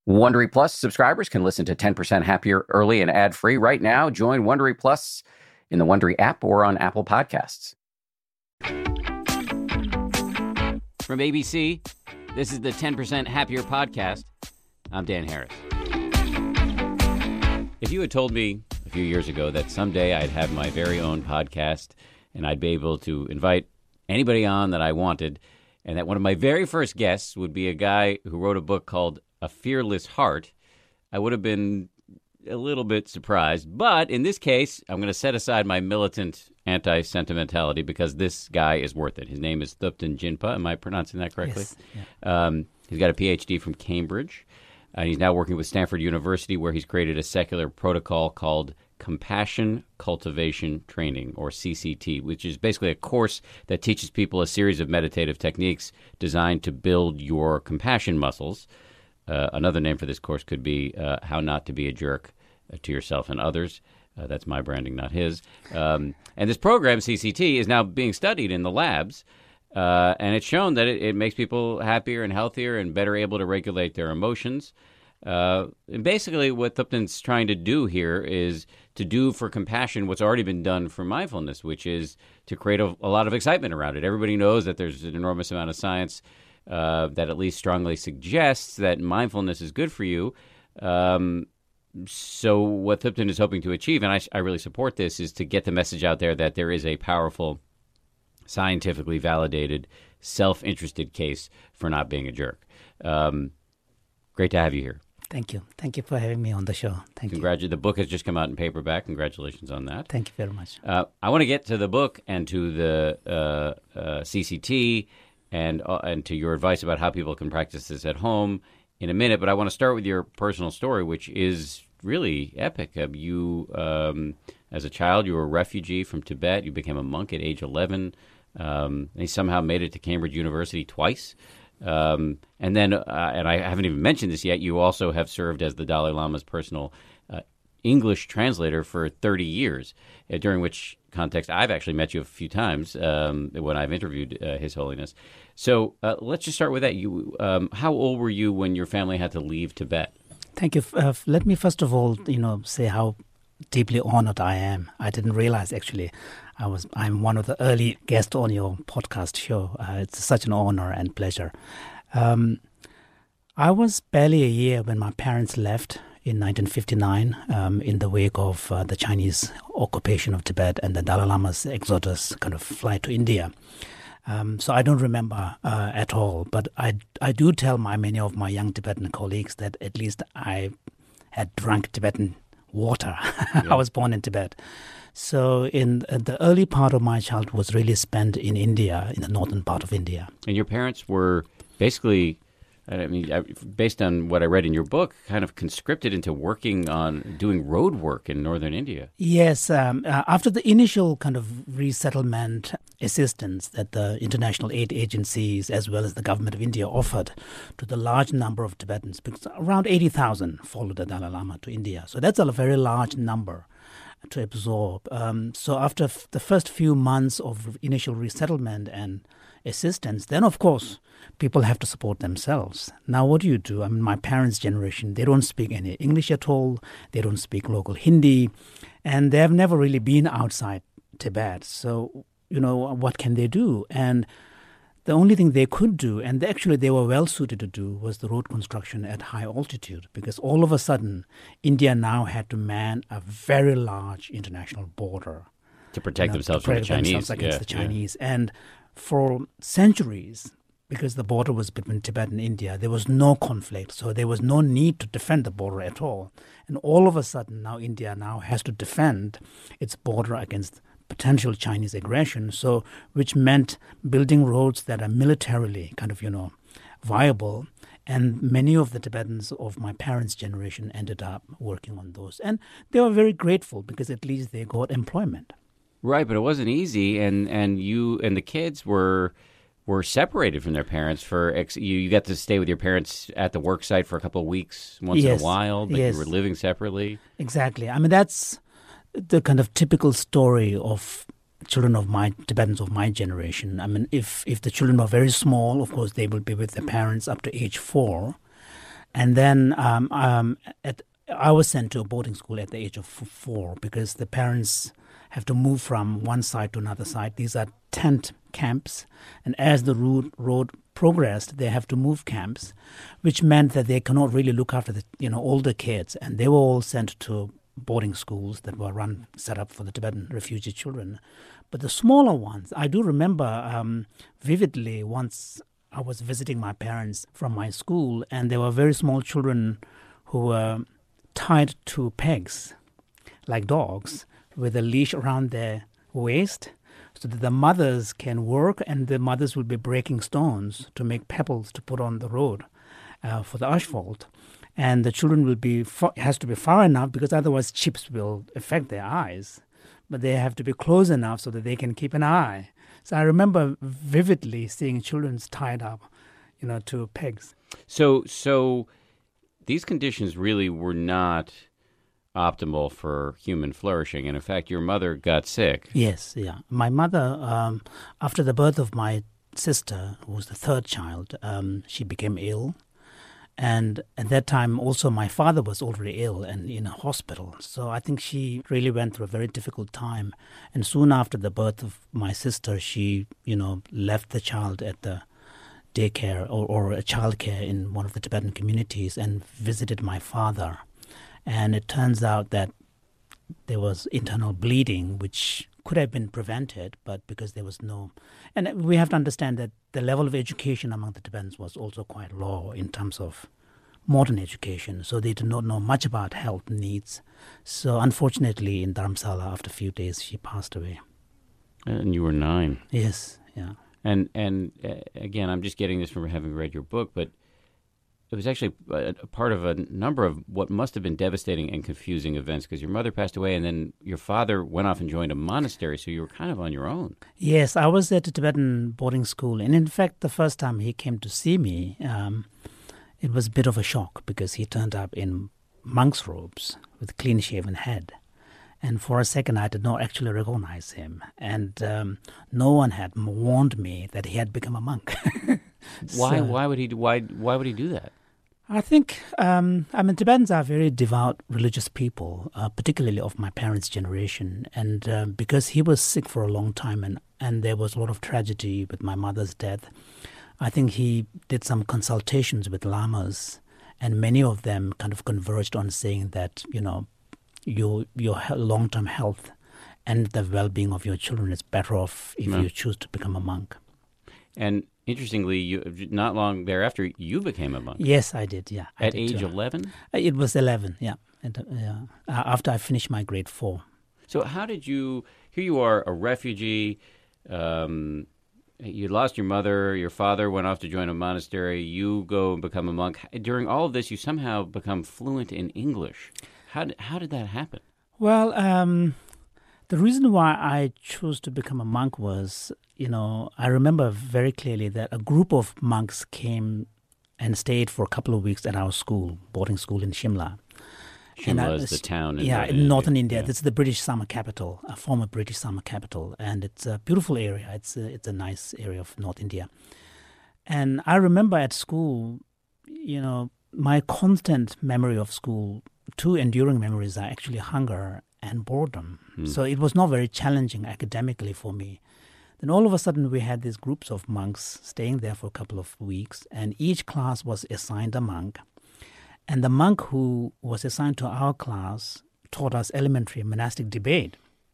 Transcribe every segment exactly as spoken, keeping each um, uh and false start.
Wondery Plus subscribers can listen to ten percent Happier early and ad-free right now. Join Wondery Plus in the Wondery app or on Apple Podcasts. From A B C, this is the ten percent Happier podcast. I'm Dan Harris. If you had told me a few years ago that someday I'd have my very own podcast and I'd be able to invite anybody on that I wanted, and that one of my very first guests would be a guy who wrote a book called A Fearless Heart, I would have been a little bit surprised. But in this case, I'm going to set aside my militant anti-sentimentality because this guy is worth it. His name is Thupten Jinpa. Am I pronouncing that correctly? Yes. Yeah. Um, he's got a P H D from Cambridge, and he's now working with Stanford University, where he's created a secular protocol called Compassion Cultivation Training, or C C T, which is basically a course that teaches people a series of meditative techniques designed to build your compassion muscles. Uh, another name for this course could be uh, How Not to Be a Jerk uh, to Yourself and Others. Uh, that's my branding, not his. Um, and this program, C C T, is now being studied in the labs, uh, and it's shown that it, it makes people happier and healthier and better able to regulate their emotions. Uh, and basically what Thupten's trying to do here is to do for compassion what's already been done for mindfulness, which is to create a, a lot of excitement around it. Everybody knows that there's an enormous amount of science uh, that at least strongly suggests that mindfulness is good for you. Um, so what Thupten is hoping to achieve, and I, I really support this, is to get the message out there that there is a powerful, scientifically validated, self-interested case for not being a jerk. Um, great to have you here. Thank you. Thank you for having me on the show. Thank Congratu- you. The book has just come out in paperback. Congratulations on that. Thank you very much. Uh, I want to get to the book and to the uh, uh, C C T and uh, and to your advice about how people can practice this at home in a minute. But I want to start with your personal story, which is really epic. Uh, you, um, as a child, you were a refugee from Tibet. You became a monk at age eleven. Um, and you somehow made it to Cambridge University twice. Um, and then, uh, and I haven't even mentioned this yet, you also have served as the Dalai Lama's personal uh, English translator for thirty years, uh, during which context I've actually met you a few times um, when I've interviewed uh, His Holiness. So uh, let's just start with that. You, um, how old were you when your family had to leave Tibet? Thank you. Uh, let me first of all, you know, say how deeply honored I am. I didn't realize actually I was I'm one of the early guests on your podcast show. Uh, it's such an honor and pleasure. Um, I was barely a year when my parents left in nineteen fifty-nine um, in the wake of uh, the Chinese occupation of Tibet and the Dalai Lama's exodus kind of flight to India. Um, so I don't remember uh, at all, but I, I do tell my many of my young Tibetan colleagues that at least I had drunk Tibetan water. Yeah. I was born in Tibet. So in uh, the early part of my childhood was really spent in India, in the northern part of India. And your parents were basically, I mean, based on what I read in your book, kind of conscripted into working on doing road work in northern India. Yes. Um, uh, after the initial kind of resettlement assistance that the international aid agencies as well as the government of India offered to the large number of Tibetans, because around eighty thousand followed the Dalai Lama to India. So that's a very large number to absorb. Um, so after f- the first few months of initial resettlement and assistance, then of course people have to support themselves. Now what do you do? I mean, my parents' generation, they don't speak any English at all. They don't speak local Hindi, and they have never really been outside Tibet. So, you know, what can they do? And the only thing they could do, and actually they were well suited to do, was the road construction at high altitude, because all of a sudden India now had to man a very large international border to protect you know, themselves to protect from the Chinese. themselves against yeah, the Chinese. Yeah. And for centuries, because the border was between Tibet and India, there was no conflict. So there was no need to defend the border at all. And all of a sudden now India now has to defend its border against potential Chinese aggression, so which meant building roads that are militarily kind of, you know, viable. And many of the Tibetans of my parents' generation ended up working on those. And they were very grateful because at least they got employment. Right, but it wasn't easy, and, and you and the kids were were separated from their parents for ex- you. You got to stay with your parents at the work site for a couple of weeks once yes. in a while, but yes. you were living separately. Exactly. I mean, that's the kind of typical story of children of my Tibetans of my generation. I mean, if if the children are very small, of course, they will be with their parents up to age four. And then um, um, at, I was sent to a boarding school at the age of f- four because the parents have to move from one side to another side. These are tent camps. And as the road, road progressed, they have to move camps, which meant that they cannot really look after the you know older kids. And they were all sent to boarding schools that were run, set up for the Tibetan refugee children. But the smaller ones, I do remember um, vividly once I was visiting my parents from my school, and there were very small children who were tied to pegs, like dogs, with a leash around their waist, so that the mothers can work, and the mothers will be breaking stones to make pebbles to put on the road uh, for the asphalt. And the children will be fa- has to be far enough because otherwise chips will affect their eyes. But they have to be close enough so that they can keep an eye. So I remember vividly seeing children tied up, you know, to pegs. So, so these conditions really were not optimal for human flourishing. And in fact, your mother got sick. Yes, yeah. My mother, um, after the birth of my sister, who was the third child, um, she became ill. And at that time, also, my father was already ill and in a hospital. So I think she really went through a very difficult time. And soon after the birth of my sister, she, you know, left the child at the daycare or, or a childcare in one of the Tibetan communities and visited my father. And it turns out that there was internal bleeding, which could have been prevented, but because there was no... And we have to understand that the level of education among the Tibetans was also quite low in terms of modern education, so they did not know much about health needs. So unfortunately, in Dharamsala, after a few days, she passed away. And you were nine. Yes, yeah. And, and uh, again, I'm just getting this from having read your book, but it was actually a, a part of a number of what must have been devastating and confusing events because your mother passed away and then your father went off and joined a monastery, so you were kind of on your own. Yes, I was at a Tibetan boarding school. And in fact, the first time he came to see me, um, it was a bit of a shock because he turned up in monk's robes with clean-shaven head. And for a second, I did not actually recognize him. And um, no one had warned me that he had become a monk. Why? So, why would he? Why? Why would he do that? I think, um, I mean, Tibetans are very devout religious people, uh, particularly of my parents' generation. And uh, because he was sick for a long time and, and there was a lot of tragedy with my mother's death, I think he did some consultations with lamas, and many of them kind of converged on saying that, you know, your your long-term health and the well-being of your children is better off if No. you choose to become a monk. And interestingly, you not long thereafter, you became a monk. Yes, I did, yeah. I At did age too. eleven? It was eleven, yeah. And, uh, yeah. Uh, after I finished my grade four. So how did you, here you are, a refugee, um, you lost your mother, your father went off to join a monastery, you go and become a monk. During all of this, you somehow become fluent in English. How did, how did that happen? Well, um, the reason why I chose to become a monk was, you know, I remember very clearly that a group of monks came and stayed for a couple of weeks at our school, boarding school in Shimla. And I Shimla is was- the town in yeah, northern in northern India. India. Yeah. This is the British summer capital, a former British summer capital, and it's a beautiful area. It's a, it's a nice area of North India. And I remember at school, you know, my constant memory of school, two enduring memories are actually hunger and boredom. Hmm. So it was not very challenging academically for me. Then all of a sudden we had these groups of monks staying there for a couple of weeks, and each class was assigned a monk. And the monk who was assigned to our class taught us elementary monastic debate.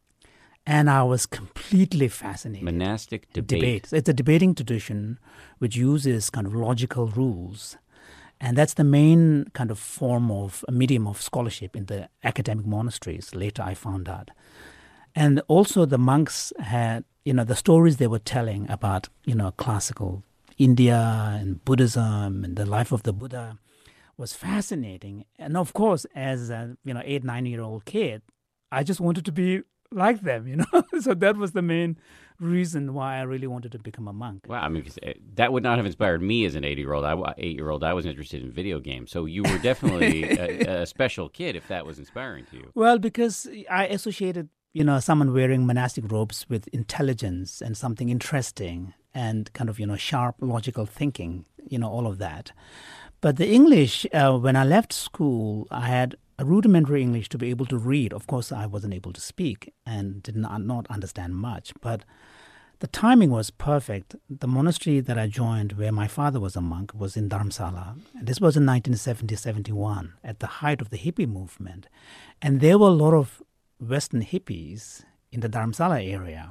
And I was completely fascinated. Monastic debate. So it's a debating tradition which uses kind of logical rules. And that's the main kind of form of, a medium of scholarship in the academic monasteries, later I found out. And also the monks had, you know, the stories they were telling about, you know, classical India and Buddhism and the life of the Buddha was fascinating. And of course, as a, you know, eight, nine-year-old kid, I just wanted to be like them, you know. So that was the main reason why I really wanted to become a monk. Wow, I mean, 'cause, uh, that would not have inspired me as an eight-year-old. I, eight-year-old, I was interested in video games. So you were definitely a, a special kid if that was inspiring to you. Well, because I associated, you know, someone wearing monastic robes with intelligence and something interesting and kind of, you know, sharp logical thinking, you know, all of that. But the English, uh, when I left school, I had a rudimentary English to be able to read. Of course, I wasn't able to speak and did not, not understand much. But the timing was perfect. The monastery that I joined, where my father was a monk, was in Dharamsala. And this was in nineteen seventy, seventy-one, at the height of the hippie movement. And there were a lot of Western hippies in the Dharamsala area.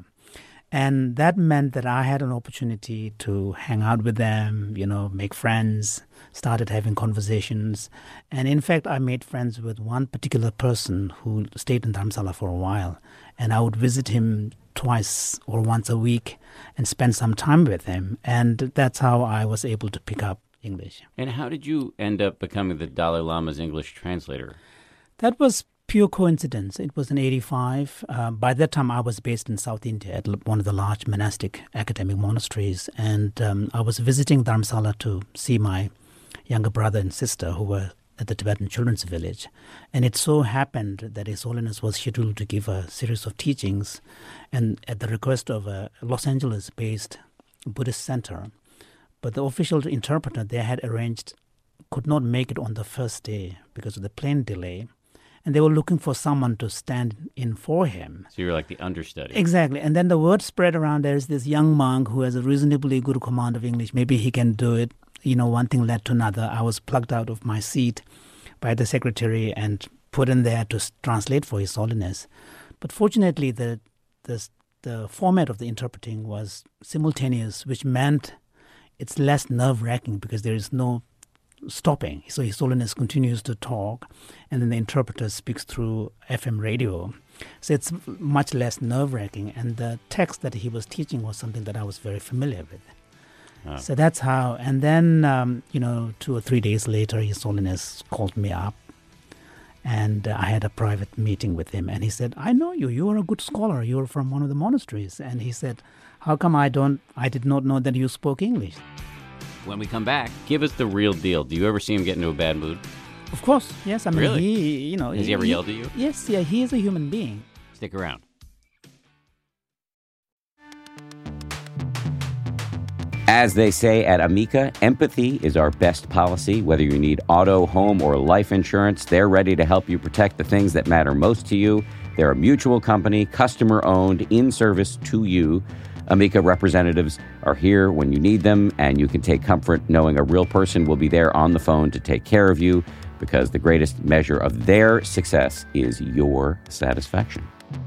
And that meant that I had an opportunity to hang out with them, you know, make friends, started having conversations. And in fact, I made friends with one particular person who stayed in Dharamsala for a while. And I would visit him twice or once a week and spend some time with him. And that's how I was able to pick up English. And how did you end up becoming the Dalai Lama's English translator? That was pure coincidence. It was in eighty-five. Uh, by that time, I was based in South India at one of the large monastic academic monasteries. And um, I was visiting Dharamsala to see my younger brother and sister who were at the Tibetan Children's Village. And it so happened that His Holiness was scheduled to give a series of teachings, and at the request of a Los Angeles-based Buddhist center. But the official interpreter they had arranged could not make it on the first day because of the plane delay. And they were looking for someone to stand in for him. So you were like the understudy. Exactly. And then the word spread around, there's this young monk who has a reasonably good command of English. Maybe he can do it. You know, one thing led to another. I was plucked out of my seat by the secretary and put in there to translate for His Holiness. But fortunately, the, the, the format of the interpreting was simultaneous, which meant it's less nerve-wracking because there is no stopping. So His Holiness continues to talk, and then the interpreter speaks through F M radio. So it's much less nerve-wracking, and the text that he was teaching was something that I was very familiar with. Oh. So that's how. And then, um, you know, two or three days later, His Holiness called me up, and uh, I had a private meeting with him, and he said, I know you. You are a good scholar. You are from one of the monasteries. And he said, how come I don't, I did not know that you spoke English? When we come back, give us the real deal. Do you ever see him get into a bad mood? Of course, yes. I mean, really? he, you know, has he, he ever yelled at you? Yes, yeah. He is a human being. Stick around. As they say at Amica, empathy is our best policy. Whether you need auto, home, or life insurance, they're ready to help you protect the things that matter most to you. They're a mutual company, customer-owned, in service to you. Amica representatives are here when you need them, and you can take comfort knowing a real person will be there on the phone to take care of you, because the greatest measure of their success is your satisfaction.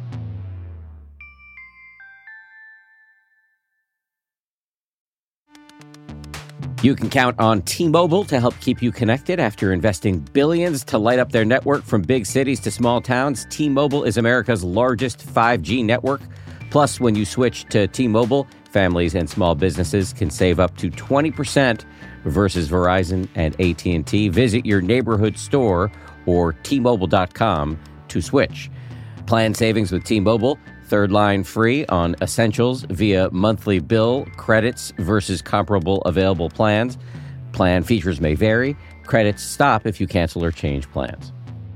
You can count on T-Mobile to help keep you connected after investing billions to light up their network from big cities to small towns. T-Mobile is America's largest five G network. Plus, when you switch to T-Mobile, families and small businesses can save up to twenty percent versus Verizon and A T and T. Visit your neighborhood store or T Mobile dot com to switch. Plan savings with T-Mobile. Third line free on essentials via monthly bill, credits versus comparable available plans. Plan features may vary. Credits stop if you cancel or change plans.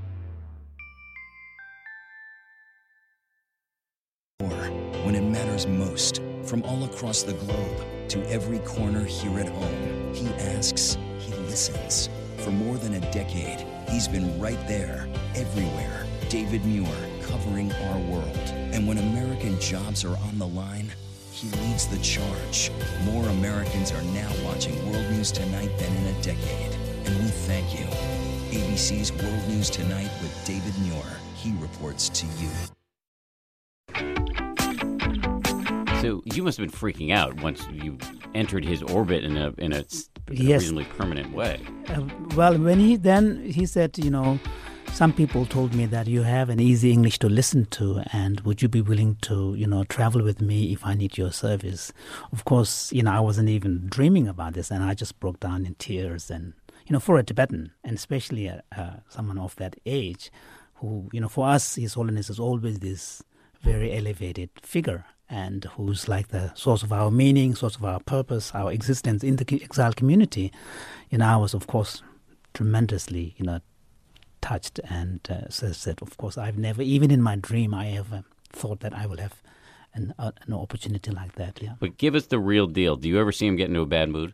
When it matters most, from all across the globe to every corner here at home, he asks, he listens. For more than a decade, he's been right there, everywhere. David Muir, covering our world. And when American jobs are on the line, he leads the charge. More Americans are now watching World News Tonight than in a decade. And we thank you. A B C's World News Tonight with David Muir. He reports to you. So you must have been freaking out once you entered his orbit in a in a, in a yes. reasonably permanent way. Uh, well, when he then he said, you know, some people told me that you have an easy English to listen to, and would you be willing to, you know, travel with me if I need your service? Of course, you know, I wasn't even dreaming about this, and I just broke down in tears. And you know, for a Tibetan, and especially uh, uh, someone of that age, who, you know, for us, His Holiness is always this very elevated figure, and who's like the source of our meaning, source of our purpose, our existence in the exiled community. You know, I was, of course, tremendously, you know, touched, and uh, so said, of course, I've never, even in my dream, I ever thought that I will have an, uh, an opportunity like that. Yeah. But give us the real deal. Do you ever see him get into a bad mood?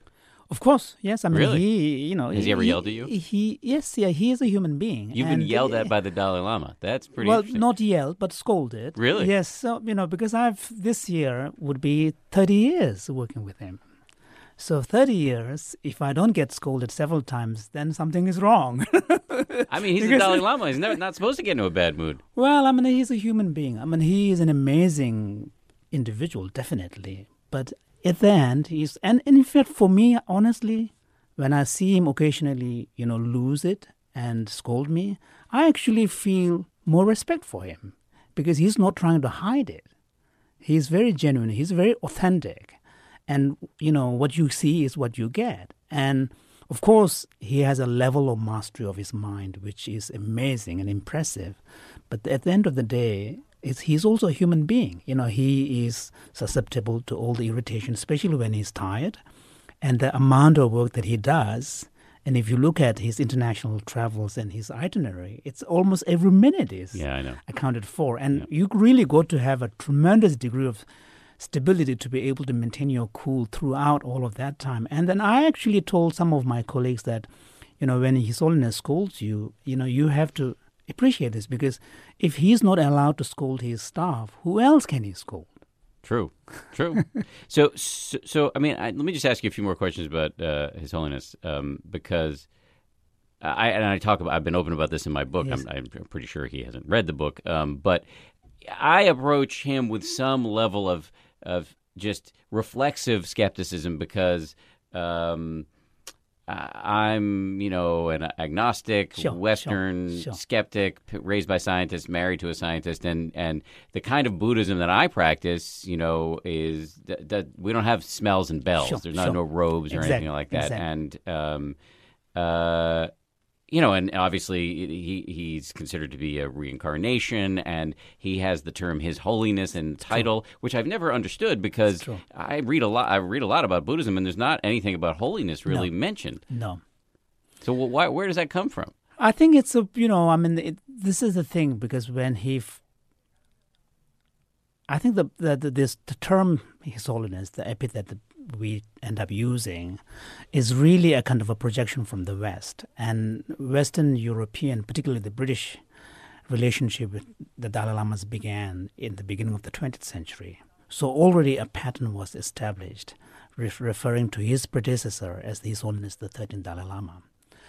Of course, yes. I mean, Really? he, you know, Has he ever yelled at you? He, yes, yeah, he is a human being. You've and been yelled uh, at by the Dalai Lama. That's pretty well, interesting. not yelled, but scolded. Really? Yes. So you know, because I've this year would be thirty years working with him. So thirty years, if I don't get scolded several times, then something is wrong. I mean, he's the Because- Dalai Lama. He's never, not supposed to get into a bad mood. Well, I mean, he's a human being. I mean, he is an amazing individual, definitely. But at the end, he's and, and in fact, for me, honestly, when I see him occasionally, you know, lose it and scold me, I actually feel more respect for him because he's not trying to hide it. He's very genuine. He's very authentic. And, you know, what you see is what you get. And, of course, he has a level of mastery of his mind, which is amazing and impressive. But at the end of the day, it's, he's also a human being. You know, he is susceptible to all the irritation, especially when he's tired. And the amount of work that he does, and if you look at his international travels and his itinerary, it's almost every minute is Yeah, I know. accounted for. And you really got to have a tremendous degree of stability to be able to maintain your cool throughout all of that time. And then I actually told some of my colleagues that, you know, when His Holiness scolds you, you know, you have to appreciate this because if he's not allowed to scold his staff, who else can he scold? True, true. so, so, so, I mean, I, let me just ask you a few more questions about uh, His Holiness, um, because I and I talk about. I've been open about this in my book. Yes. I'm, I'm pretty sure he hasn't read the book, um, but I approach him with some level of of just reflexive skepticism because um, I- I'm, you know, an agnostic, Sure, Western sure, sure. skeptic, p- raised by scientists, married to a scientist, and, and the kind of Buddhism that I practice, you know, is that, that we don't have smells and bells. Sure, There's not sure. no robes or Exactly, anything like that, exactly. and um, uh, you know, and obviously he he's considered to be a reincarnation, and he has the term His Holiness and title, which I've never understood because true. I read a lot. I read a lot about Buddhism, and there's not anything about holiness really mentioned. No. So wh- why, where does that come from? I think it's a, you know, I mean, it, this is the thing because when he, f- I think the, the, the this the term His Holiness, the epithet that we end up using, is really a kind of a projection from the West and Western European, particularly the British relationship with the Dalai Lamas began in the beginning of the twentieth century. So already a pattern was established, re- referring to his predecessor as His Holiness the thirteenth Dalai Lama.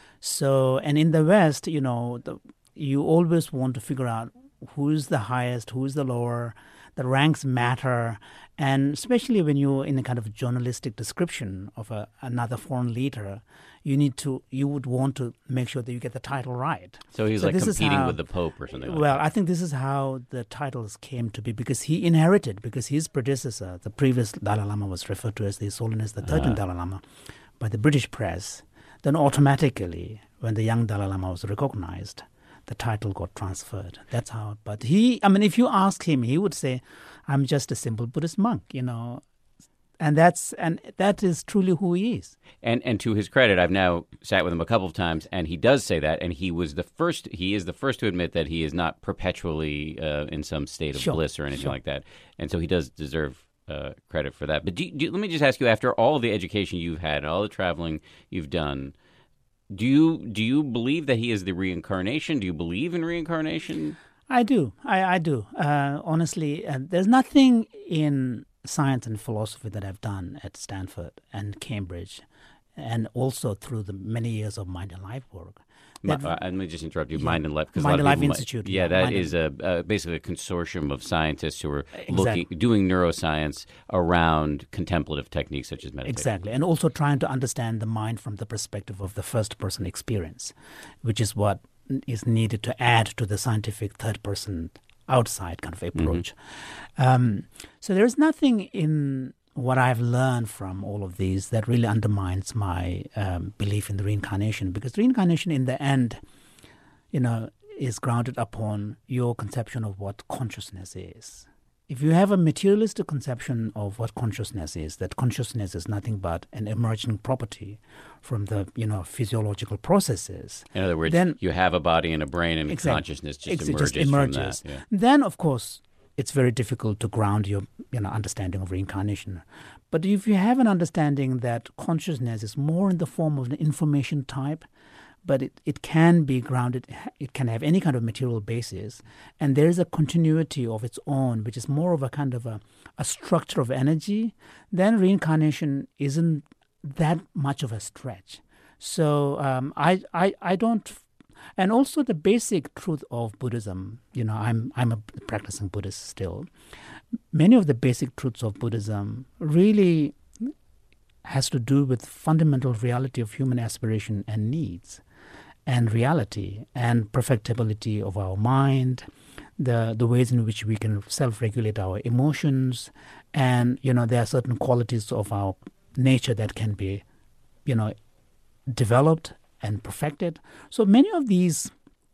So, and in the West, you know, the, you always want to figure out who is the highest, who is the lower. The ranks matter, and especially when you're in a kind of journalistic description of a, another foreign leader, you need to, you would want to make sure that you get the title right. So he's So like this is competing how- with the Pope or something like Well, that. I think this is how the titles came to be because he inherited, because his predecessor, the previous Dalai Lama, was referred to as His Holiness the thirteenth Dalai Lama by the British press. Then automatically, when the young Dalai Lama was recognized, the title got transferred. That's how. But he, I mean, if you ask him, he would say, "I'm just a simple Buddhist monk," you know, and that's and that is truly who he is. And and to his credit, I've now sat with him a couple of times, and he does say that, and he was the first. He is the first to admit that he is not perpetually uh, in some state of Sure, bliss or anything sure. like that, and so he does deserve uh, credit for that. But do, do, let me just ask you: after all the education you've had, all the traveling you've done, do you do you believe that he is the reincarnation? Do you believe in reincarnation? I do. I, I do. Uh, honestly, uh, there's nothing in science and philosophy that I've done at Stanford and Cambridge, and also through the many years of Mind and Life work. Mi- that- uh, let me just interrupt you. Yeah. Mind and Life, because Mind a lot and of Life people might- Institute, Yeah, yeah, that Mind is a uh, basically a consortium of scientists who are looking, Exactly. doing neuroscience around contemplative techniques such as meditation. Exactly, and also trying to understand the mind from the perspective of the first-person experience, which is what is needed to add to the scientific third-person outside kind of approach. Um, so there is nothing in what I've learned from all of these that really undermines my um, belief in the reincarnation, because reincarnation in the end, you know, is grounded upon your conception of what consciousness is. If you have a materialistic conception of what consciousness is, that consciousness is nothing but an emerging property from the, you know, physiological processes, In other words, Then- you have a body and a brain, and Exactly. consciousness just Ex- emerges, just emerges. from that. Yeah. Then, of course, it's very difficult to ground your you know understanding of reincarnation. But if you have an understanding that consciousness is more in the form of an information type, but it, it can be grounded, it can have any kind of material basis, and there is a continuity of its own, which is more of a kind of a, a structure of energy, then reincarnation isn't that much of a stretch. So um, I, I I don't, and also the basic truth of Buddhism, you know, I'm I'm a practicing Buddhist still. Many of the basic truths of Buddhism really has to do with fundamental reality of human aspiration and needs, and reality and perfectibility of our mind, the the ways in which we can self-regulate our emotions, and you know there are certain qualities of our nature that can be, you know, developed and perfected. So many of these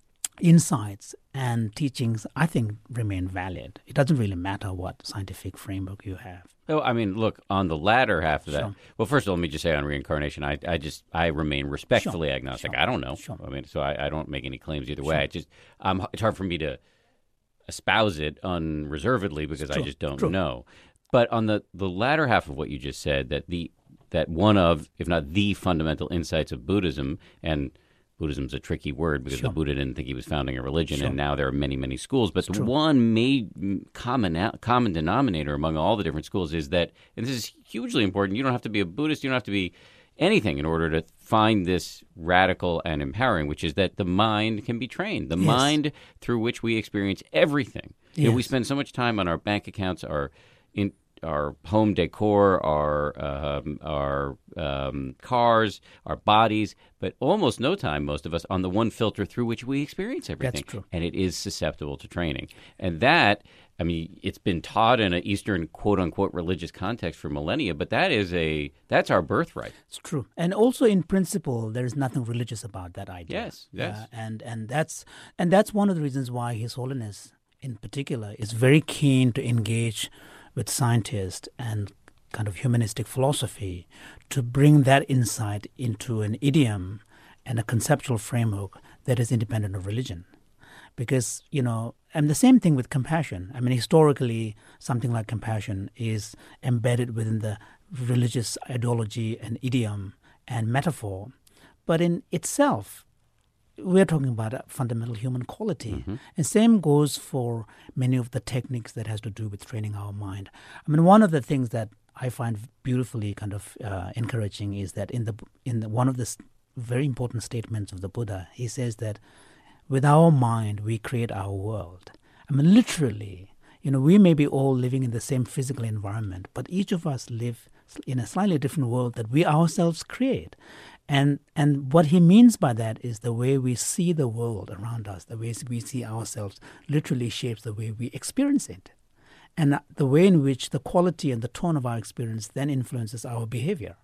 insights and teachings, I think, remain valid. It doesn't really matter what scientific framework you have. Oh, I mean, look, on the latter half of that, Sure. well, first of all, let me just say on reincarnation, I, I just, I remain respectfully Sure. agnostic. Sure. I don't know. Sure. I mean, so I, I don't make any claims either way. Sure. I just, um, it's hard for me to espouse it unreservedly because I True. just don't True. know. But on the, the latter half of what you just said, that the that one of, if not the fundamental insights of Buddhism, and Buddhism's a tricky word because Sure. the Buddha didn't think he was founding a religion, Sure. and now there are many, many schools. But the true. one main common common denominator among all the different schools is that, and this is hugely important, you don't have to be a Buddhist, you don't have to be anything in order to find this radical and empowering, which is that the mind can be trained. The Yes. mind through which we experience everything. You know, we Yes. spend so much time on our bank accounts, our in our home decor, our um, our um, cars, our bodies, but almost no time, most of us, on the one filter through which we experience everything. true. And it is susceptible to training. And that, I mean, it's been taught in an Eastern quote-unquote religious context for millennia, but that is a that's our birthright. It's true. And also in principle, there is nothing religious about that idea. Yes, yes. Uh, and, and, that's, and that's one of the reasons why His Holiness in particular is very keen to engage with scientists and kind of humanistic philosophy to bring that insight into an idiom and a conceptual framework that is independent of religion. Because, you know, and the same thing with compassion. I mean, historically, something like compassion is embedded within the religious ideology and idiom and metaphor. But in itself, we're talking about a fundamental human quality. Mm-hmm. And same goes for many of the techniques that has to do with training our mind. I mean, one of the things that I find beautifully kind of uh, encouraging is that in the in the, one of the s- very important statements of the Buddha, he says that with our mind, we create our world. I mean, literally, you know, we may be all living in the same physical environment, but each of us live in a slightly different world that we ourselves create. And and what he means by that is the way we see the world around us, the ways we see ourselves literally shapes the way we experience it. And the way in which the quality and the tone of our experience then influences our behavior.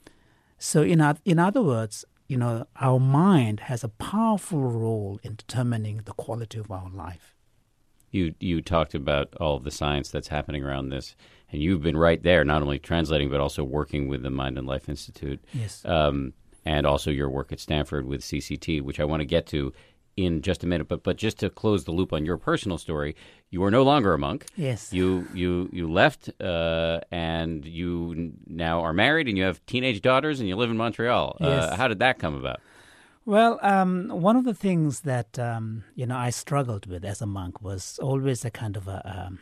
So in, oth- in other words, you know, our mind has a powerful role in determining the quality of our life. You you talked about all of the science that's happening around this, and you've been right there, not only translating but also working with the Mind and Life Institute. Yes. Um, and also your work at Stanford with C C T, which I want to get to in just a minute. But but just to close the loop on your personal story, you are no longer a monk. Yes. You you you left, uh, and you n- now are married, and you have teenage daughters, and you live in Montreal. Yes. Uh, how did that come about? Well, um, one of the things that um, you know I struggled with as a monk was always a kind of a um,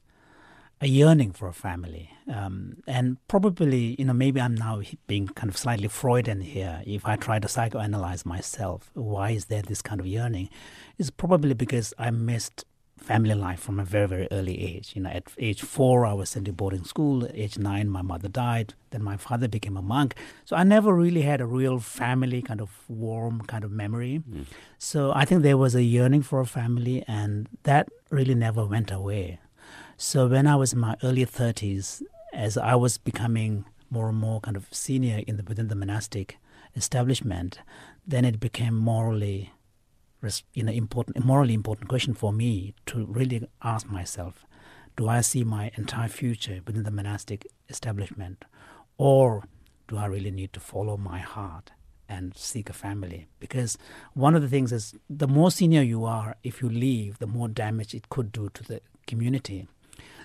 a yearning for a family, um, and probably you know maybe I'm now being kind of slightly Freudian here. If I try to psychoanalyze myself, why is there this kind of yearning? It's probably because I missed family life from a very, very early age. You know, at age four, I was sent to boarding school. At age nine, my mother died. Then my father became a monk. So I never really had a real family kind of warm kind of memory. Mm. So I think there was a yearning for a family, and that really never went away. So when I was in my early thirties, as I was becoming more and more kind of senior in the, within the monastic establishment, then it became morally you know, important, a morally important question for me to really ask myself, do I see my entire future within the monastic establishment, or do I really need to follow my heart and seek a family? Because one of the things is the more senior you are, if you leave, the more damage it could do to the community.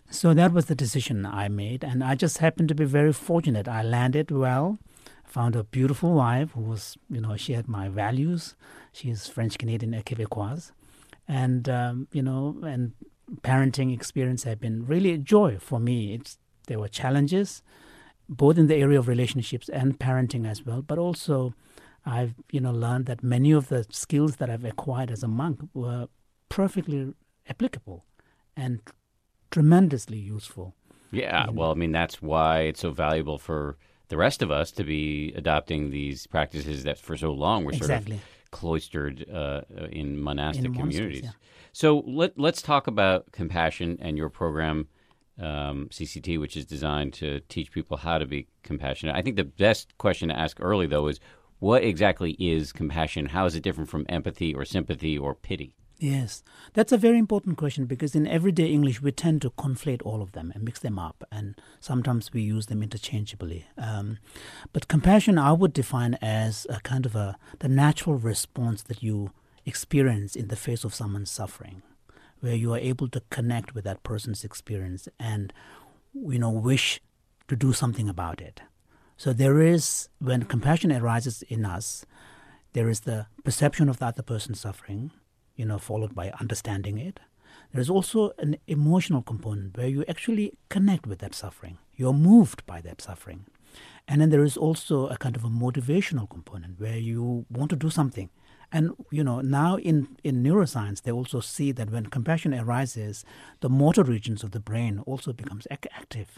So that was the decision I made, and I just happened to be very fortunate. I landed well, found a beautiful wife who was, you know, she had my values. She is French-Canadian et Québécoise. And, um, you know, and parenting experience have been really a joy for me. It's There were challenges, both in the area of relationships and parenting as well, but also I've, you know, learned that many of the skills that I've acquired as a monk were perfectly applicable and tremendously useful. Yeah, well, I mean, that's why it's so valuable for the rest of us to be adopting these practices that for so long we're Exactly. sort of cloistered uh, in monastic In communities. monasteries, yeah. So let, let's talk about compassion and your program, um, C C T, which is designed to teach people how to be compassionate. I think the best question to ask early, though, is what exactly is compassion? How is it different from empathy or sympathy or pity? Yes, that's a very important question because in everyday English we tend to conflate all of them and mix them up, and sometimes we use them interchangeably. Um, but compassion I would define as a kind of a the natural response that you experience in the face of someone's suffering, where you are able to connect with that person's experience and, you know, wish to do something about it. So there is, when compassion arises in us, there is the perception of the other person's suffering, you know, followed by understanding it. There's also an emotional component where you actually connect with that suffering. You're moved by that suffering. And then there is also a kind of a motivational component where you want to do something. And, you know, now in, in neuroscience, they also see that when compassion arises, the motor regions of the brain also becomes ac- active.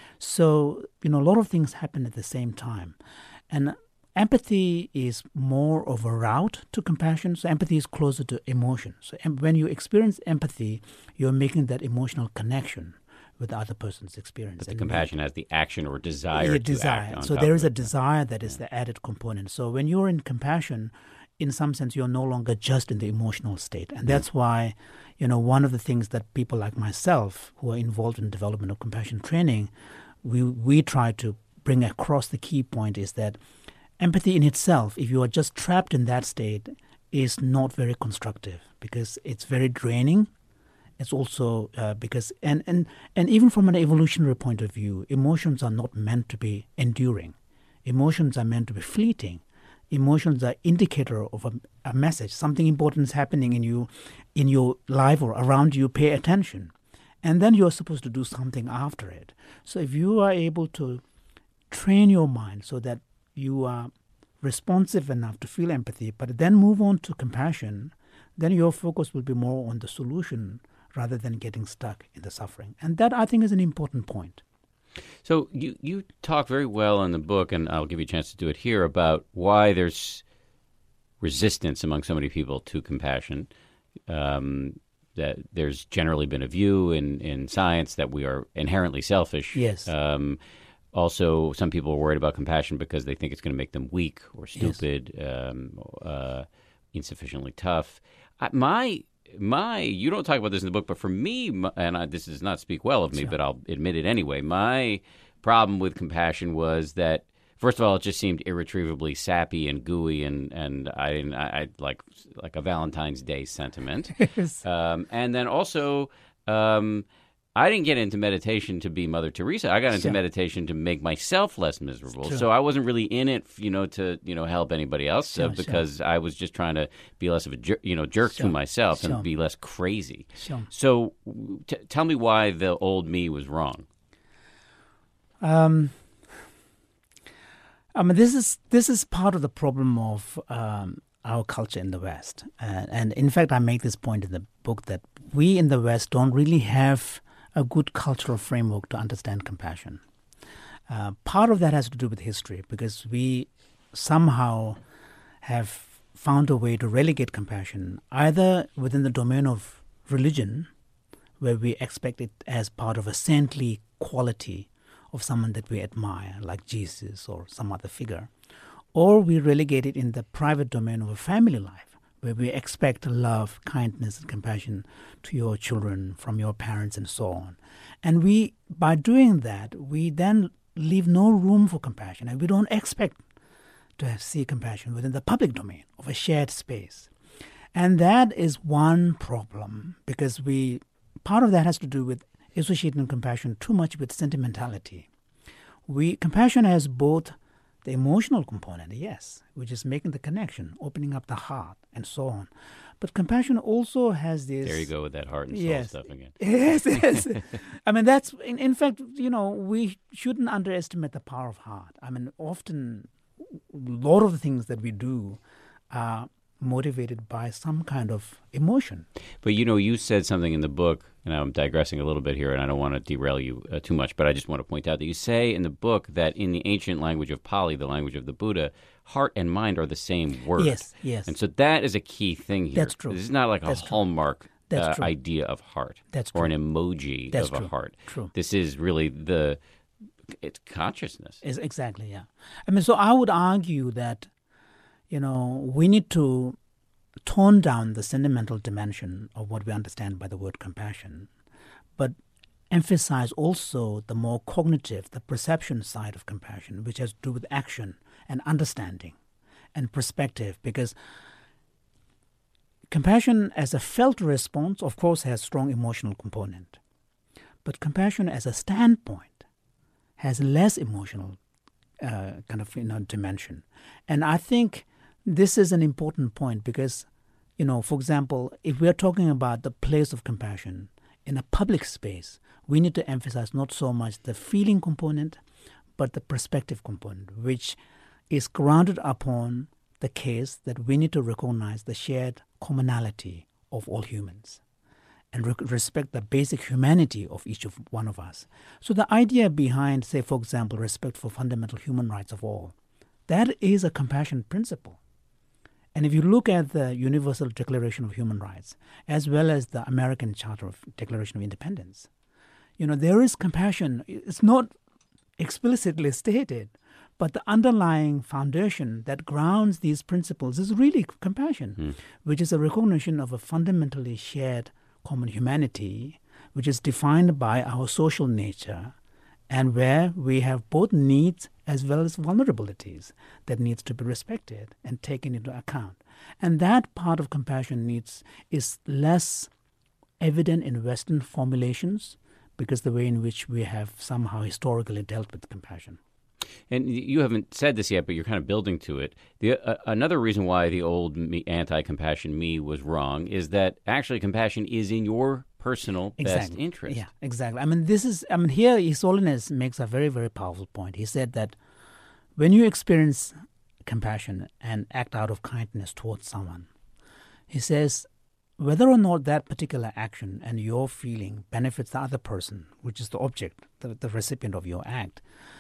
So, you know, a lot of things happen at the same time. And empathy is more of a route to compassion. So empathy is closer to emotion. So em- when you experience empathy, you're making that emotional connection with the other person's experience. But the and compassion has the action or desire yeah, to desire. act on So top there of is a it. desire that is the added component. So when you're in compassion, in some sense, you're no longer just in the emotional state. And that's why, you know, one of the things that people like myself who are involved in development of compassion training, we we try to bring across the key point is that empathy in itself, if you are just trapped in that state, is not very constructive because it's very draining. It's also uh, because, and, and, and even from an evolutionary point of view, emotions are not meant to be enduring. Emotions are meant to be fleeting. Emotions are indicator of a, a message. Something important is happening in you, in your life or around you. Pay attention. And then you're supposed to do something after it. So if you are able to train your mind so that you are responsive enough to feel empathy, but then move on to compassion, then your focus will be more on the solution rather than getting stuck in the suffering. And that, I think, is an important point. So you, you talk very well in the book, and I'll give you a chance to do it here, about why there's resistance among so many people to compassion. Um, that there's generally been a view in, in science that we are inherently selfish. Yes. Um, also, some people are worried about compassion because they think it's going to make them weak or stupid, yes. um, uh, insufficiently tough. I, my My, you don't talk about this in the book, but for me, my, and I, this does not speak well of me, sure. but I'll admit it anyway, my problem with compassion was that, first of all, it just seemed irretrievably sappy and gooey, and, and I didn't, I, I like like a Valentine's Day sentiment. Yes. Um, and then also, um, I didn't get into meditation to be Mother Teresa. I got into Sure. meditation to make myself less miserable. Sure. So I wasn't really in it, you know, to you know help anybody else Sure, uh, because I was just trying to be less of a jer- you know jerk Sure. to myself Sure. and be less crazy. Sure. So t- tell me why the old me was wrong. Um, I mean, this is this is part of the problem of um, our culture in the West, uh, and in fact, I make this point in the book that we in the West don't really have a good cultural framework to understand compassion. Uh, part of that has to do with history, because we somehow have found a way to relegate compassion either within the domain of religion, where we expect it as part of a saintly quality of someone that we admire, like Jesus or some other figure, or we relegate it in the private domain of a family life, where we expect love, kindness, and compassion to your children from your parents and so on. And we, by doing that, we then leave no room for compassion, and we don't expect to see compassion within the public domain of a shared space. And that is one problem, because we, part of that has to do with associating compassion too much with sentimentality. We compassion has both the emotional component, yes, which is making the connection, opening up the heart, and so on. But compassion also has this... There you go with that heart and soul yes, stuff again. Yes, yes. I mean, that's... In, in fact, you know, we shouldn't underestimate the power of heart. I mean, often, a lot of the things that we do are motivated by some kind of emotion. But, you know, you said something in the book, and I'm digressing a little bit here, and I don't want to derail you uh, too much, but I just want to point out that you say in the book that in the ancient language of Pali, the language of the Buddha, heart and mind are the same word. Yes, yes. And so that is a key thing here. That's true. This is not like a That's true. hallmark That's uh, true. idea of heart. That's or true. an emoji That's of true. a heart. True. This is really the, it's consciousness. Is exactly, yeah. I mean, so I would argue that, you know, we need to tone down the sentimental dimension of what we understand by the word compassion, but emphasize also the more cognitive, the perception side of compassion, which has to do with action and understanding and perspective, because compassion as a felt response, of course, has strong emotional component, but compassion as a standpoint has less emotional uh, kind of, you know, dimension. And I think this is an important point because, you know, for example, if we're talking about the place of compassion in a public space, we need to emphasize not so much the feeling component, but the perspective component, which is grounded upon the case that we need to recognize the shared commonality of all humans and re- respect the basic humanity of each of one of us. So the idea behind, say, for example, respect for fundamental human rights of all, that is a compassion principle. And if you look at the Universal Declaration of Human Rights, as well as the American Charter of Declaration of Independence, you know, there is compassion. It's not explicitly stated, but the underlying foundation that grounds these principles is really compassion, mm. which is a recognition of a fundamentally shared common humanity, which is defined by our social nature, and where we have both needs as well as vulnerabilities that needs to be respected and taken into account. And that part of compassion needs is less evident in Western formulations because the way in which we have somehow historically dealt with compassion. And you haven't said this yet, but you're kind of building to it. The, uh, another reason why the old me, anti-compassion me was wrong is that actually compassion is in your personal exactly. best interest. Yeah, exactly. I mean, this is, I mean, here His Holiness makes a very, very powerful point. He said that when you experience compassion and act out of kindness towards someone, he says, whether or not that particular action and your feeling benefits the other person, which is the object, the, the recipient of your act,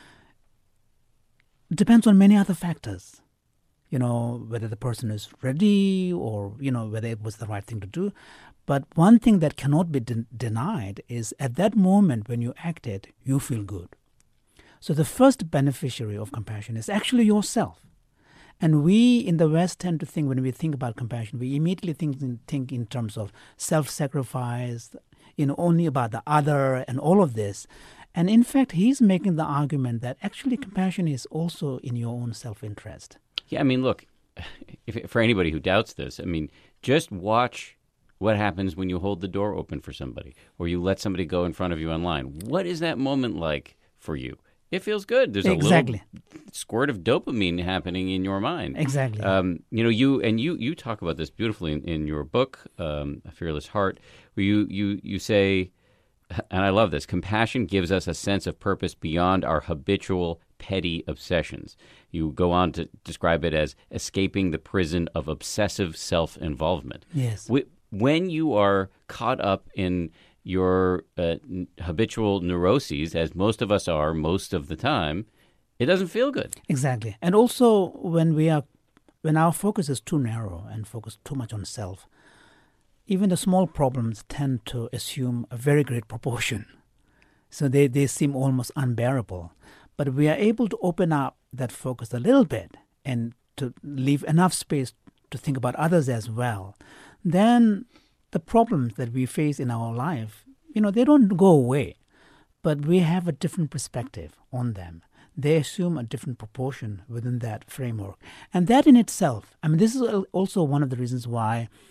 depends on many other factors. You know, whether the person is ready or, you know, whether it was the right thing to do. But one thing that cannot be de- denied is at that moment when you acted, you feel good. So the first beneficiary of compassion is actually yourself. And we in the West tend to think, when we think about compassion, we immediately think in, think in terms of self-sacrifice, you know, only about the other and all of this. And in fact, he's making the argument that actually compassion is also in your own self-interest. Yeah, I mean, look, if, for anybody who doubts this, I mean, just watch what happens when you hold the door open for somebody or you let somebody go in front of you in line. What is that moment like for you? It feels good. There's exactly. a little squirt of dopamine happening in your mind. Exactly. Um, you know, you and you you talk about this beautifully in, in your book, um, A Fearless Heart, where you, you, you say, and I love this, compassion gives us a sense of purpose beyond our habitual petty obsessions. You go on to describe it as escaping the prison of obsessive self-involvement. Yes. When you are caught up in your uh, habitual neuroses, as most of us are most of the time, it doesn't feel good. Exactly. And also when we are, when our focus is too narrow and focused too much on self, even the small problems tend to assume a very great proportion. So they, they seem almost unbearable. But we are able to open up that focus a little bit and to leave enough space to think about others as well. Then the problems that we face in our life, you know, they don't go away, but we have a different perspective on them. They assume a different proportion within that framework. And that in itself, I mean, this is also one of the reasons why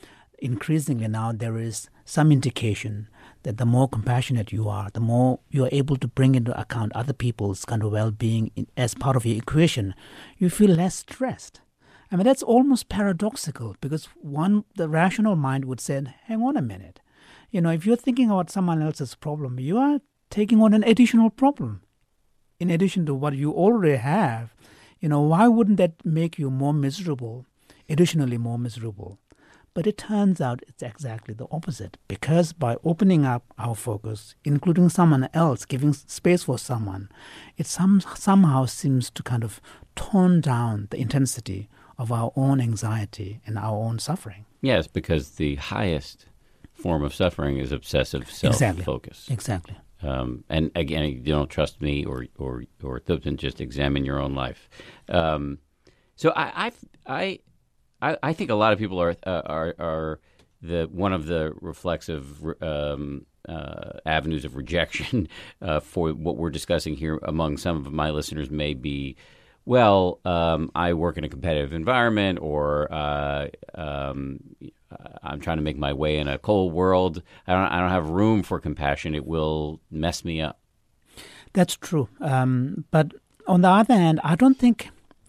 increasingly now there is some indication that the more compassionate you are, the more you are able to bring into account other people's kind of well-being in, as part of your equation, you feel less stressed. I mean, that's almost paradoxical, because one, the rational mind would say, hang on a minute. You know, if you're thinking about someone else's problem, you are taking on an additional problem in addition to what you already have. You know, why wouldn't that make you more miserable, additionally more miserable? But it turns out it's exactly the opposite, because by opening up our focus, including someone else, giving space for someone, it some, somehow seems to kind of tone down the intensity of our own anxiety and our own suffering. Yes, because the highest form of suffering is obsessive self-focus. Exactly. exactly. Um, and again, you don't trust me or or or Thupten, just examine your own life. Um, so I I've, I. I, I think a lot of people are uh, are are the one of the reflexive um, uh, avenues of rejection uh, for what we're discussing here among some of my listeners may be, well, um, I work in a competitive environment, or uh, um, I'm trying to make my way in a cold world. I don't I don't have room for compassion. It will mess me up. That's true. Um, but on the other hand, I don't think,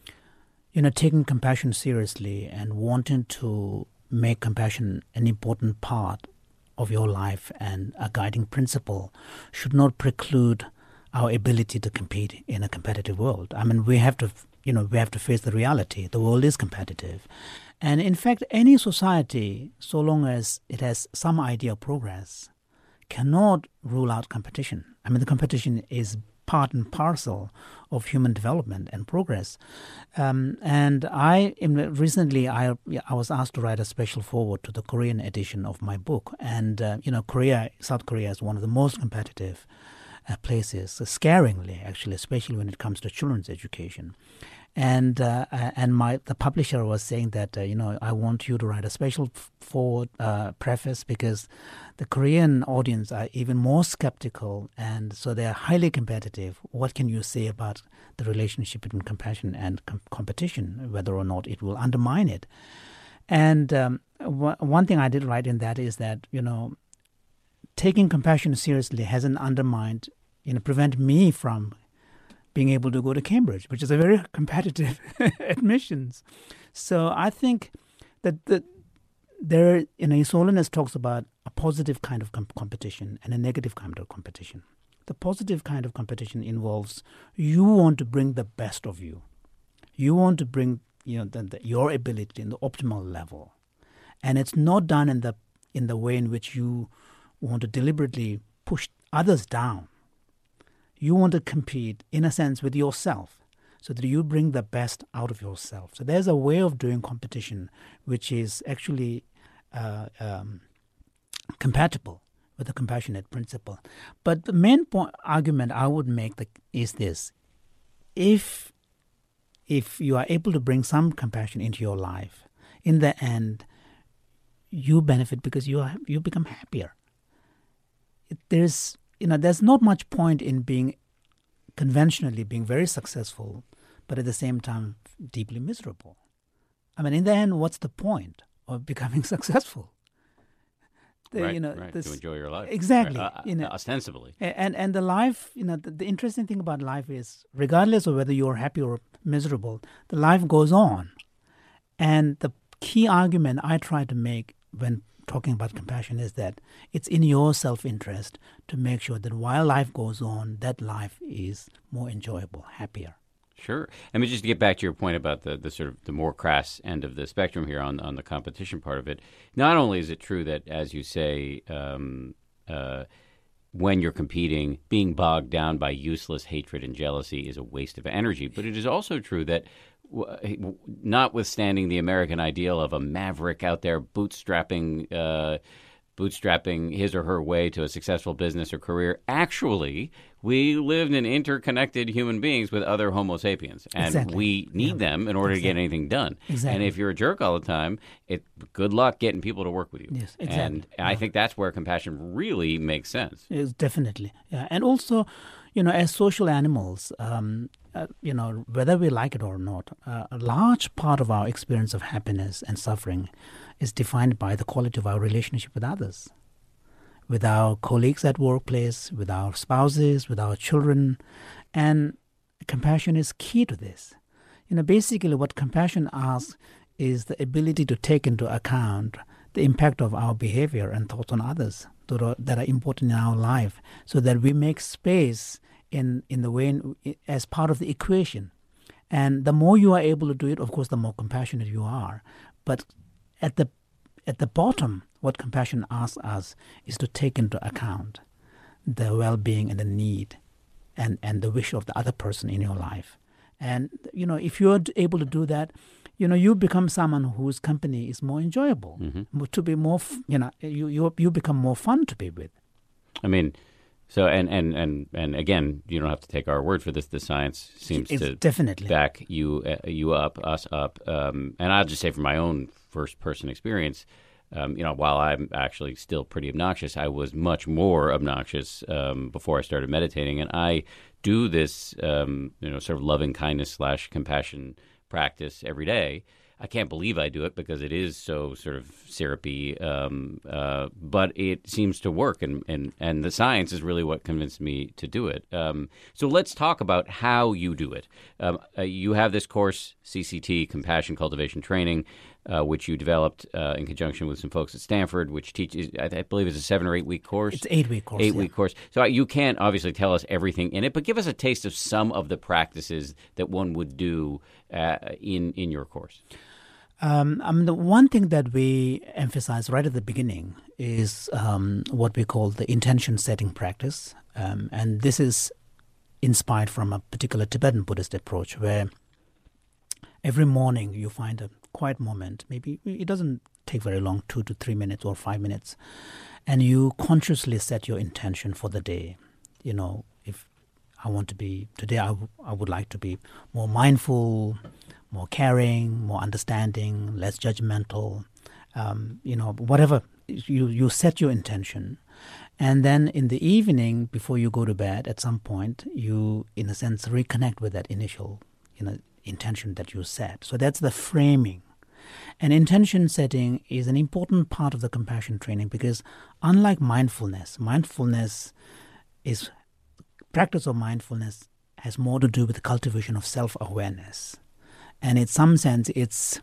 you know, taking compassion seriously and wanting to make compassion an important part of your life and a guiding principle should not preclude our ability to compete in a competitive world. I mean, we have to, you know, we have to face the reality. The world is competitive. And in fact, any society, so long as it has some idea of progress, cannot rule out competition. I mean, the competition is part and parcel of human development and progress. Um, and I in, recently I I was asked to write a special foreword to the Korean edition of my book. And, uh, you know, Korea, South Korea is one of the most competitive uh, places, uh, scarily, actually, especially when it comes to children's education. And uh, and my the publisher was saying that, uh, you know, I want you to write a special forward uh, preface, because the Korean audience are even more skeptical, and so they're highly competitive. What can you say about the relationship between compassion and com- competition, whether or not it will undermine it? And um, w- one thing I did write in that is that, you know, taking compassion seriously hasn't undermined, you know, prevent me from being able to go to Cambridge, which is a very competitive admissions. So I think that the, there, you know, His Holiness talks about a positive kind of com- competition and a negative kind of competition. The positive kind of competition involves you want to bring the best of you. You want to bring, you know, the, the, your ability in the optimal level. And it's not done in the in the way in which you want to deliberately push others down. You want to compete, in a sense, with yourself, so that you bring the best out of yourself. So there's a way of doing competition which is actually uh, um, compatible with the compassionate principle. But the main point, argument I would make the, is this. If, if you are able to bring some compassion into your life, in the end, you benefit because you are, you become happier. It, there's... You know, there's not much point in being conventionally being very successful, but at the same time deeply miserable. I mean, in the end, what's the point of becoming successful? The, right, you know, right. This, to enjoy your life. Exactly. Right. Uh, you know, ostensibly. And and the life, you know, the, the interesting thing about life is, regardless of whether you're happy or miserable, the life goes on. And the key argument I try to make when talking about compassion is that it's in your self-interest to make sure that while life goes on, that life is more enjoyable, happier. Sure. I mean, just to get back to your point about the, the sort of the more crass end of the spectrum here on, on the competition part of it, not only is it true that, as you say, um, uh, when you're competing, being bogged down by useless hatred and jealousy is a waste of energy, but it is also true that notwithstanding the American ideal of a maverick out there bootstrapping uh, bootstrapping his or her way to a successful business or career, actually, we live in interconnected human beings with other Homo sapiens, and exactly. we need yeah. them in order exactly. to get anything done. Exactly. And if you're a jerk all the time, it good luck getting people to work with you. Yes, exactly. And yeah. I think that's where compassion really makes sense. Yes, definitely. Yeah. And also, you know, as social animals, um, uh, you know, whether we like it or not, uh, a large part of our experience of happiness and suffering is defined by the quality of our relationship with others, with our colleagues at workplace, with our spouses, with our children. And compassion is key to this. You know, basically what compassion asks is the ability to take into account the impact of our behavior and thoughts on others that are, that are important in our life, so that we make space in, in the way in, as part of the equation. And the more you are able to do it, of course, the more compassionate you are. But at the at the bottom, what compassion asks us is to take into account the well-being and the need and, and the wish of the other person in your life. And, you know, if you're able to do that, you know, you become someone whose company is more enjoyable, mm-hmm. to be more, you know, you, you you become more fun to be with. I mean, so, and, and, and, and again, you don't have to take our word for this. The science seems it's to definitely back you uh, you up, us up. Um, and I'll just say from my own first-person experience, um, you know, while I'm actually still pretty obnoxious, I was much more obnoxious um, before I started meditating. And I do this, um, you know, sort of loving kindness slash compassion practice every day. I can't believe I do it because it is so sort of syrupy, um, uh, but it seems to work, and, and, and the science is really what convinced me to do it. Um, so let's talk about how you do it. Um, uh, you have this course, C C T, Compassion Cultivation Training, uh, which you developed uh, in conjunction with some folks at Stanford, which teaches, I, I believe it's a seven or eight week course. It's an eight week course. Eight yeah. week course. So you can't obviously tell us everything in it, but give us a taste of some of the practices that one would do uh, in in your course. Um, I mean, the one thing that we emphasize right at the beginning is um, what we call the intention setting practice. Um, and this is inspired from a particular Tibetan Buddhist approach where every morning you find a quiet moment. Maybe it doesn't take very long, two to three minutes or five minutes. And you consciously set your intention for the day. You know, if I want to be, today I, w- I would like to be more mindful, more caring, more understanding, less judgmental, um, you know, whatever. You, you set your intention. And then in the evening, before you go to bed, at some point, you, in a sense, reconnect with that initial, you know, intention that you set. So that's the framing. And intention setting is an important part of the compassion training because unlike mindfulness, mindfulness is, practice of mindfulness has more to do with the cultivation of self-awareness. And in some sense, it's,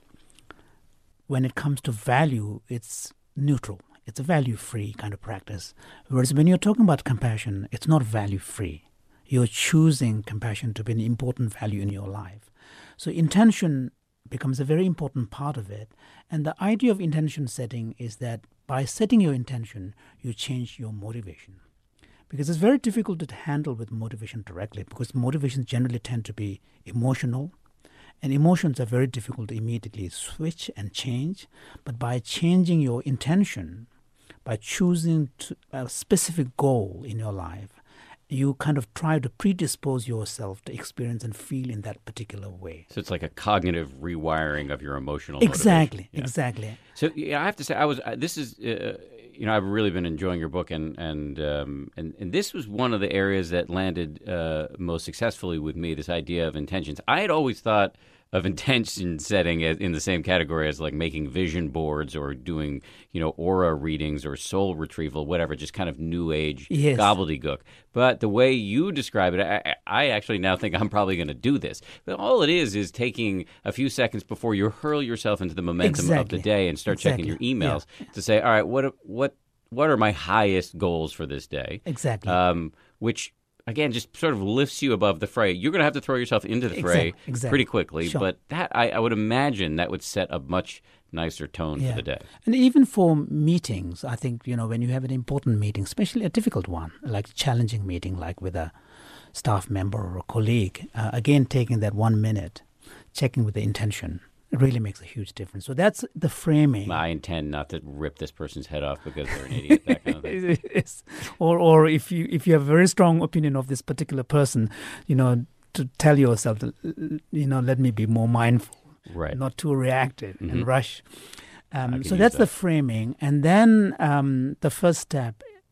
when it comes to value, it's neutral. It's a value-free kind of practice. Whereas when you're talking about compassion, it's not value-free. You're choosing compassion to be an important value in your life. So intention becomes a very important part of it. And the idea of intention setting is that by setting your intention, you change your motivation. Because it's very difficult to handle with motivation directly because motivations generally tend to be emotional. And emotions are very difficult to immediately switch and change. But by changing your intention, by choosing to, a specific goal in your life, you kind of try to predispose yourself to experience and feel in that particular way. So it's like a cognitive rewiring of your emotional Exactly, motivation. Yeah. exactly. So yeah, I have to say, I was. Uh, this is, uh, you know, I've really been enjoying your book, and and um, and and this was one of the areas that landed uh, most successfully with me. This idea of intentions. I had always thought of intention setting in the same category as like making vision boards or doing, you know, aura readings or soul retrieval, whatever, just kind of new age yes. gobbledygook. But the way you describe it, I, I actually now think I'm probably going to do this. But all it is is taking a few seconds before you hurl yourself into the momentum exactly. of the day and start exactly. checking your emails yeah. to say, all right, what what what are my highest goals for this day? Exactly. Um, which Again, just sort of lifts you above the fray. You're going to have to throw yourself into the fray exactly, exactly. pretty quickly, sure. but that I, I would imagine that would set a much nicer tone yeah. for the day. And even for meetings, I think, you know, when you have an important meeting, especially a difficult one, like a challenging meeting, like with a staff member or a colleague, uh, again, taking that one minute, checking with the intention, it really makes a huge difference. So that's the framing. I intend not to rip this person's head off because they're an idiot, that kind of thing. Yes. Or or if you if you have a very strong opinion of this particular person, you know, to tell yourself, that, you know, let me be more mindful, right. not too reactive mm-hmm. and rush. Um, so that's that. the framing. And then um, the first step,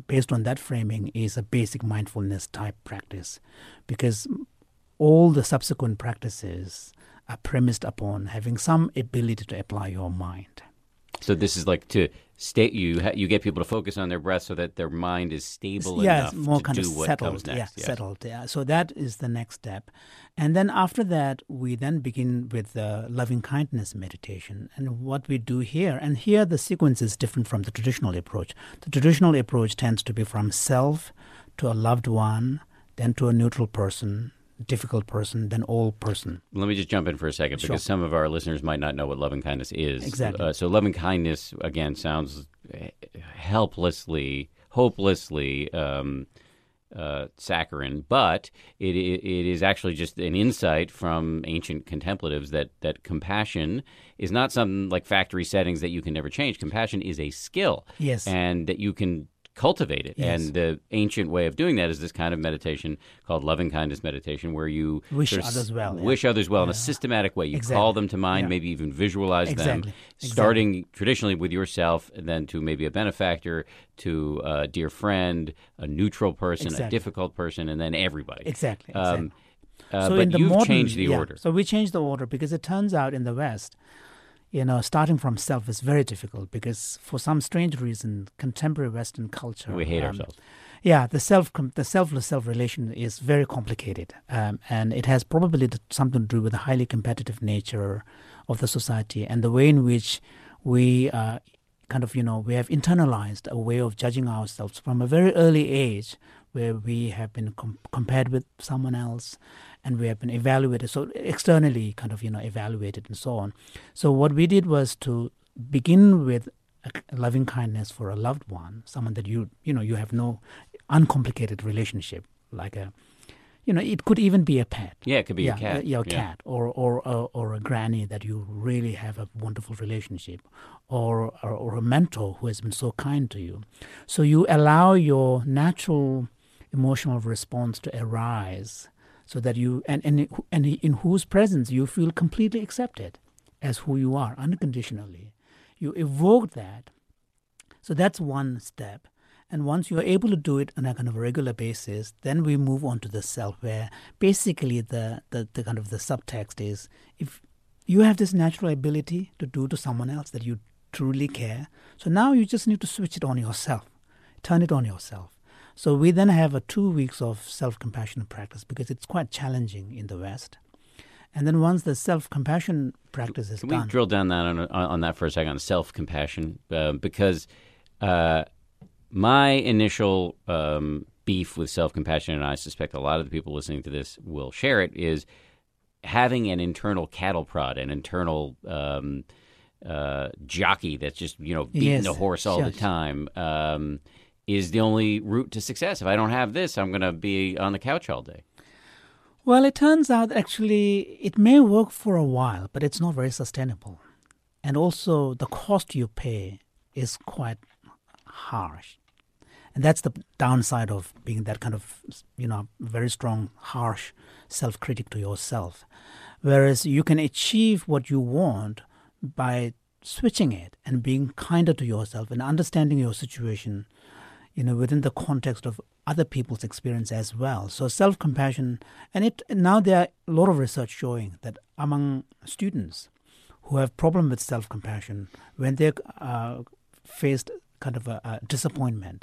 based on that framing, is a basic mindfulness type practice, because all the subsequent practices are premised upon having some ability to apply your mind. So this is like to state you ha- you get people to focus on their breath so that their mind is stable yeah, enough more to kind do of what settled, comes next. Yeah, Yeah. settled. Yeah. So that is the next step, and then after that, we then begin with the loving kindness meditation. And what we do here, and here the sequence is different from the traditional approach. The traditional approach tends to be from self to a loved one, then to a neutral person, difficult person, then all person. Let me just jump in for a second, because Sure. some of our listeners might not know what loving kindness is. Exactly. Uh, so loving kindness, again, sounds helplessly, hopelessly um, uh, saccharine, but it, it it is actually just an insight from ancient contemplatives that, that compassion is not something like factory settings that you can never change. Compassion is a skill. Yes. And that you can cultivate it. Yes. And the ancient way of doing that is this kind of meditation called loving kindness meditation, where you Wish sort of others well, yeah. wish others well in a Yeah. systematic way. You Exactly. call them to mind, Yeah. maybe even visualize Exactly. them, Exactly. starting traditionally with yourself, and then to maybe a benefactor, to a dear friend, a neutral person, a Exactly. difficult person, and then everybody. Exactly. Um, exactly. uh, So but in the you've modern, changed the yeah, order. So we changed the order because it turns out in the West, you know, starting from self is very difficult, because for some strange reason, contemporary Western culture, We hate um, ourselves. Yeah, the self, the selfless self relation is very complicated, um, and it has probably t- something to do with the highly competitive nature of the society and the way in which we uh, kind of, you know, we have internalized a way of judging ourselves from a very early age, where we have been com- compared with someone else, and we have been evaluated, so externally kind of, you know, evaluated and so on. So what we did was to begin with a loving kindness for a loved one, someone that you, you know, you have no uncomplicated relationship, like a, you know, it could even be a pet. Yeah, it could be yeah, a cat. uh, yeah, a cat, or or or or a granny that you really have a wonderful relationship, or, or or a mentor who has been so kind to you. So you allow your natural emotional response to arise, so that you and and and in whose presence you feel completely accepted as who you are unconditionally. You evoke that. So that's one step. And once you're able to do it on a kind of regular basis, then we move on to the self, where basically the, the, the kind of the subtext is, if you have this natural ability to do to someone else that you truly care, so now you just need to switch it on yourself, turn it on yourself. So we then have a two weeks of self-compassion practice, because it's quite challenging in the West. And then once the self-compassion practice is Can done... we drill down that on, on that for a second, on self-compassion? Uh, because uh, my initial um, beef with self-compassion, and I suspect a lot of the people listening to this will share it, is having an internal cattle prod, an internal um, uh, jockey that's just, you know, beating Yes, the horse all sure. the time, um, is the only route to success. If I don't have this, I'm going to be on the couch all day. Well, it turns out actually it may work for a while, but it's not very sustainable. And also the cost you pay is quite harsh. And that's the downside of being that kind of, you know, very strong, harsh self-critic to yourself. Whereas you can achieve what you want by switching it and being kinder to yourself and understanding your situation, you know, within the context of other people's experience as well. So self-compassion, and it now there are a lot of research showing that among students who have problem with self-compassion, when they're uh, faced kind of a, a disappointment,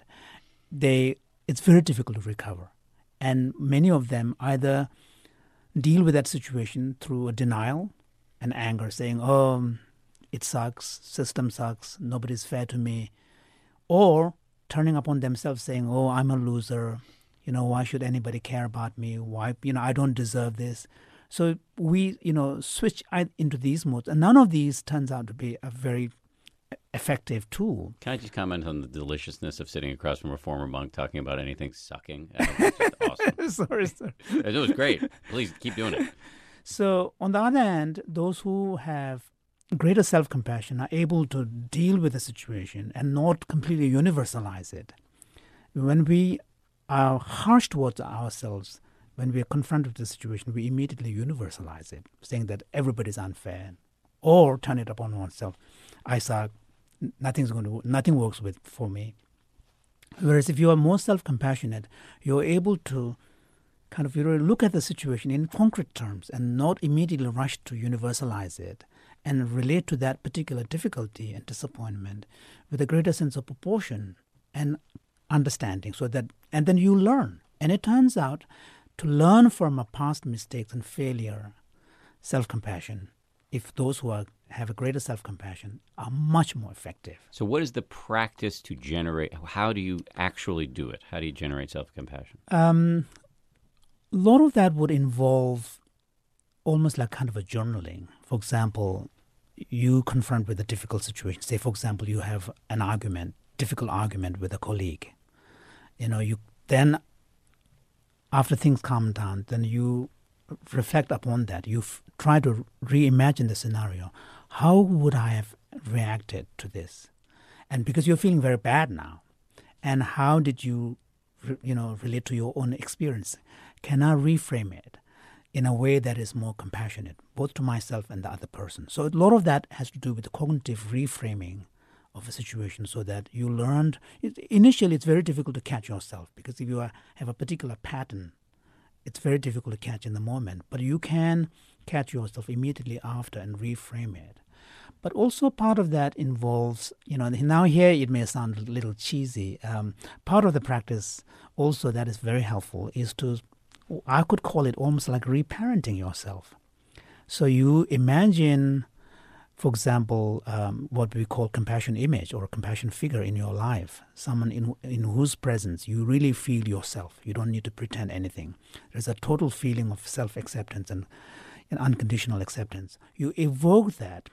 they it's very difficult to recover. And many of them either deal with that situation through a denial and anger, saying, oh, it sucks, system sucks, nobody's fair to me, or turning upon themselves saying, oh, I'm a loser, you know, why should anybody care about me? Why, you know, I don't deserve this. So we, you know, switch into these modes. And none of these turns out to be a very effective tool. Can I just comment on the deliciousness of sitting across from a former monk talking about anything sucking? I think it's just awesome. sorry, sorry. It was great. Please keep doing it. So on the other hand, those who have greater self-compassion are able to deal with the situation and not completely universalize it. When we are harsh towards ourselves, when we are confronted with the situation, we immediately universalize it, saying that everybody's unfair, or turn it upon oneself. I suck. Nothing's going to. Nothing works with for me. Whereas if you are more self-compassionate, you're able to kind of you know, look at the situation in concrete terms and not immediately rush to universalize it and relate to that particular difficulty and disappointment with a greater sense of proportion and understanding. So that, and then you learn. And it turns out to learn from a past mistakes and failure, self-compassion, if those who are, have a greater self-compassion, are much more effective. So what is the practice to generate? How do you actually do it? How do you generate self-compassion? Um, a lot of that would involve almost like kind of a journaling. For example, you confront with a difficult situation. Say, for example, you have an argument, difficult argument with a colleague. You know, you then, after things calm down, then you reflect upon that. You f- try to reimagine the scenario. How would I have reacted to this? And because you're feeling very bad now, and how did you, re- you know, relate to your own experience? Can I reframe it in a way that is more compassionate, both to myself and the other person? So a lot of that has to do with the cognitive reframing of a situation, so that you learned. It, initially, it's very difficult to catch yourself, because if you are, have a particular pattern, it's very difficult to catch in the moment. But you can catch yourself immediately after and reframe it. But also part of that involves, you know, now here it may sound a little cheesy. Um, part of the practice also that is very helpful is to, I could call it almost like reparenting yourself. So you imagine, for example, um, what we call compassion image or compassion figure in your life, someone in in whose presence you really feel yourself. You don't need to pretend anything. There's a total feeling of self-acceptance and, and unconditional acceptance. You evoke that,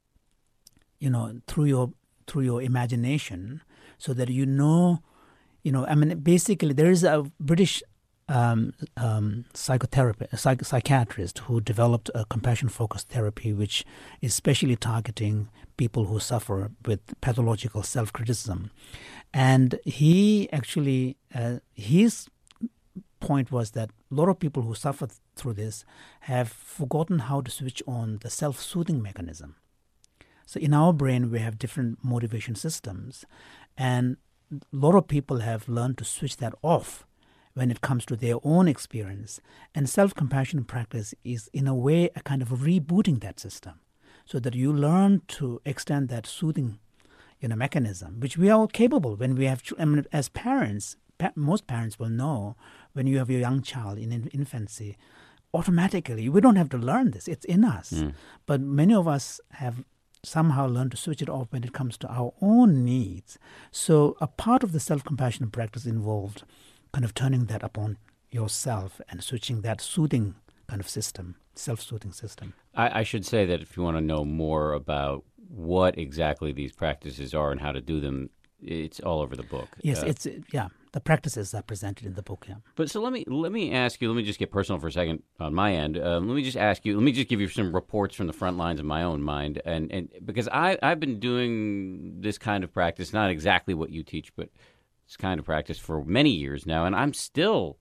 you know, through your through your imagination, so that you know, you know, I mean, basically there is a British Um, um, psychotherapist, a psych- psychiatrist who developed a compassion-focused therapy, which is specially targeting people who suffer with pathological self-criticism. And he actually, uh, his point was that a lot of people who suffer through this have forgotten how to switch on the self-soothing mechanism. So in our brain, we have different motivation systems, and a lot of people have learned to switch that off when it comes to their own experience. And self-compassion practice is, in a way, a kind of rebooting that system, so that you learn to extend that soothing, you know, mechanism, which we are all capable when we have, I mean, as parents, pa- most parents will know when you have your young child in in- infancy, automatically, we don't have to learn this, it's in us. Mm. But many of us have somehow learned to switch it off when it comes to our own needs. So a part of the self-compassion practice involved kind of turning that upon yourself and switching that soothing kind of system, self-soothing system. I, I should say that if you want to know more about what exactly these practices are and how to do them, it's all over the book. Yes, uh, it's yeah. The practices are presented in the book. Yeah. But so let me let me ask you. Let me just get personal for a second on my end. Um, let me just ask you. Let me just give you some reports from the front lines of my own mind, and and because I I've been doing this kind of practice, not exactly what you teach, but this kind of practice for many years now, and I'm still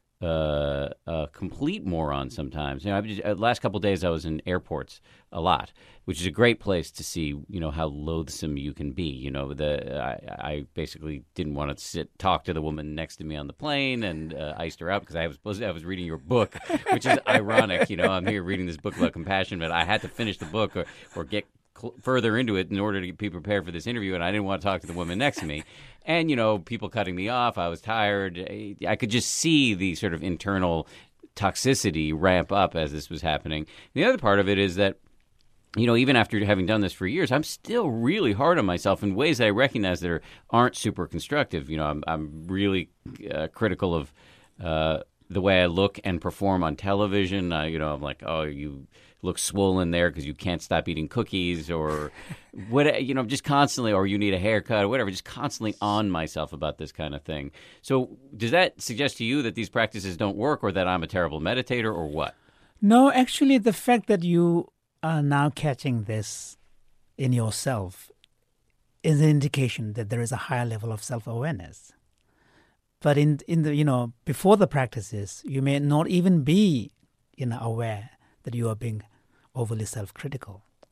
uh, a complete moron sometimes. You know, I've just, uh, last couple of days I was in airports a lot, which is a great place to see, you know, how loathsome you can be. You know, the I, I basically didn't want to sit talk to the woman next to me on the plane, and uh, iced her out because I was supposed to, I was reading your book, which is ironic. You know, I'm here reading this book about compassion, but I had to finish the book or, or get cl- further into it in order to be prepared for this interview, and I didn't want to talk to the woman next to me. And, you know, people cutting me off. I was tired. I could just see the sort of internal toxicity ramp up as this was happening. The other part of it is that, you know, even after having done this for years, I'm still really hard on myself in ways that I recognize that are, aren't super constructive. You know, I'm, I'm really uh, critical of uh, the way I look and perform on television. Uh, you know, I'm like, oh, you look swollen there because you can't stop eating cookies, or what, you know, just constantly, or you need a haircut or whatever, just constantly on myself about this kind of thing. So does that suggest to you that these practices don't work, or that I'm a terrible meditator, or what? No, actually, the fact that you are now catching this in yourself is an indication that there is a higher level of self-awareness. But in in the, you know, before the practices, you may not even be, you know, aware that you are being overly self-critical.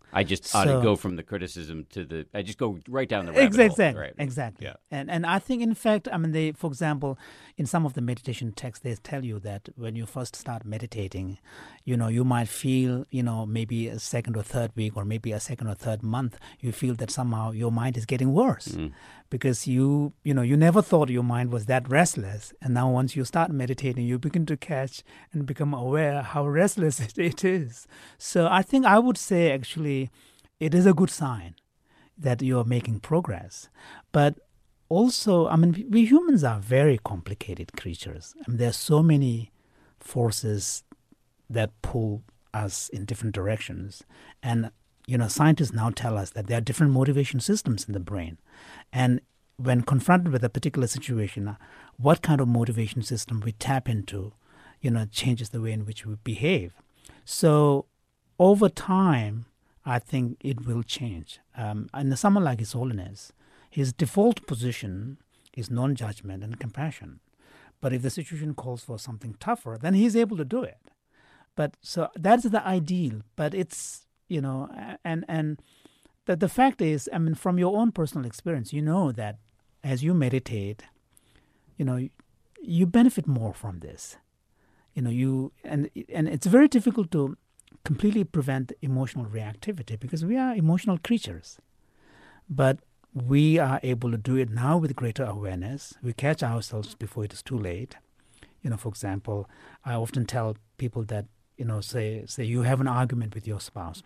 I just So- ought to go from the criticism to the. I just go right down the rabbit Exactly, hole. exactly, Right. exactly. Yeah. And and I think, in fact, I mean, they, for example, in some of the meditation texts, they tell you that when you first start meditating, you know, you might feel, you know, maybe a second or third week, or maybe a second or third month, you feel that somehow your mind is getting worse, Mm. because you, you know, you never thought your mind was that restless, and now once you start meditating, you begin to catch and become aware how restless it, it is. So I think I would say actually, it is a good sign that you're making progress. But also, I mean, we humans are very complicated creatures. I mean, there are so many forces that pull us in different directions. And, you know, scientists now tell us that there are different motivation systems in the brain. And when confronted with a particular situation, what kind of motivation system we tap into, you know, changes the way in which we behave. So over time, I think it will change. Um, and someone like His Holiness, his default position is non-judgment and compassion. But if the situation calls for something tougher, then he's able to do it. But so that's the ideal. But it's, you know, and and the, the fact is, I mean, from your own personal experience, you know that as you meditate, you know, you benefit more from this. You know, you and and it's very difficult to completely prevent emotional reactivity because we are emotional creatures. But we are able to do it now with greater awareness. We catch ourselves before it is too late. You know, for example, I often tell people that, you know, say, say you have an argument with your spouse.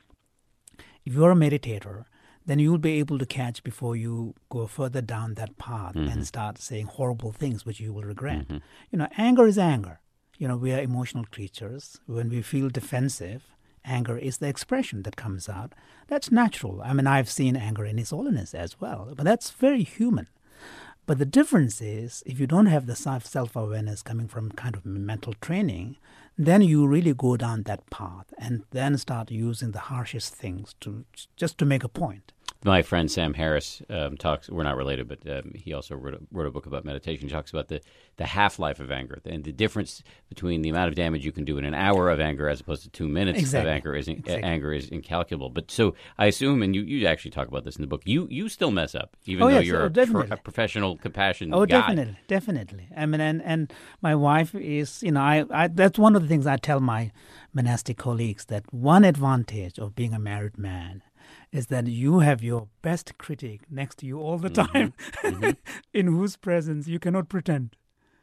If you're a meditator, then you'll be able to catch before you go further down that path Mm-hmm. and start saying horrible things which you will regret. Mm-hmm. You know, anger is anger. You know, we are emotional creatures. When we feel defensive, anger is the expression that comes out. That's natural. I mean, I've seen anger in His Holiness as well, but that's very human. But the difference is, if you don't have the self- self-awareness coming from kind of mental training, then you really go down that path and then start using the harshest things to just to make a point. My friend Sam Harris um, talks. We're not related, but um, he also wrote a, wrote a book about meditation. He talks about the, the half life of anger and the difference between the amount of damage you can do in an hour of anger as opposed to two minutes Exactly. of anger is in, Exactly. anger is incalculable. But so I assume, and you, you actually talk about this in the book. You you still mess up, even Oh, though yes. you're Oh, a, definitely. pro- a professional compassion Oh, guy. definitely, definitely. I mean, and, and my wife is, you know, I, I that's one of the things I tell my monastic colleagues, that one advantage of being a married man is that you have your best critic next to you all the time, Mm-hmm. in whose presence you cannot pretend.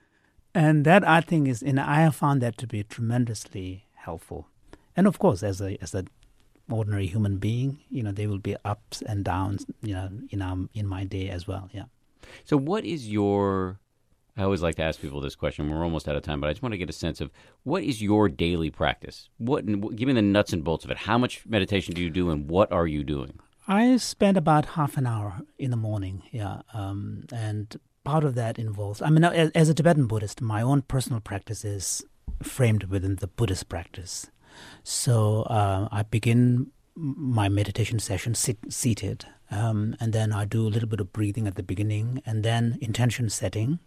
And that, I think, is, and I have found that to be tremendously helpful. And of course, as a as an ordinary human being, you know, there will be ups and downs, you know, in um, in my day as well. Yeah. So what is your, I always like to ask people this question. We're almost out of time, but I just want to get a sense of what is your daily practice? What, what give me the nuts and bolts of it. How much meditation do you do and what are you doing? I spend about half an hour in the morning, yeah, um, and part of that involves, I mean, as, as a Tibetan Buddhist, my own personal practice is framed within the Buddhist practice. So uh, I begin my meditation session sit, seated, um, and then I do a little bit of breathing at the beginning, and then intention setting.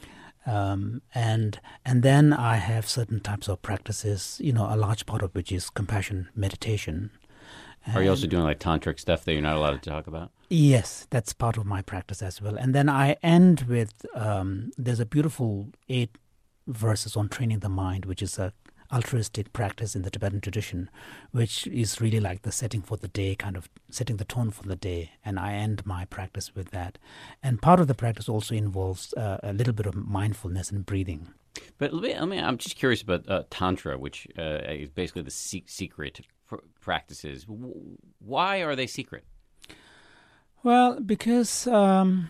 Um, and and then I have certain types of practices, you know, a large part of which is compassion meditation. Are you also And- doing like tantric stuff that you're not allowed to talk about? Yes, that's part of my practice as well. And then I end with, um, there's a beautiful eight verses on training the mind, which is a altruistic practice in the Tibetan tradition, which is really like the setting for the day, kind of setting the tone for the day. And I end my practice with that. And part of the practice also involves uh, a little bit of mindfulness and breathing. But let me, let me, I'm just curious about uh, Tantra, which uh, is basically the se- secret pr- practices. W- why are they secret? Well, because um,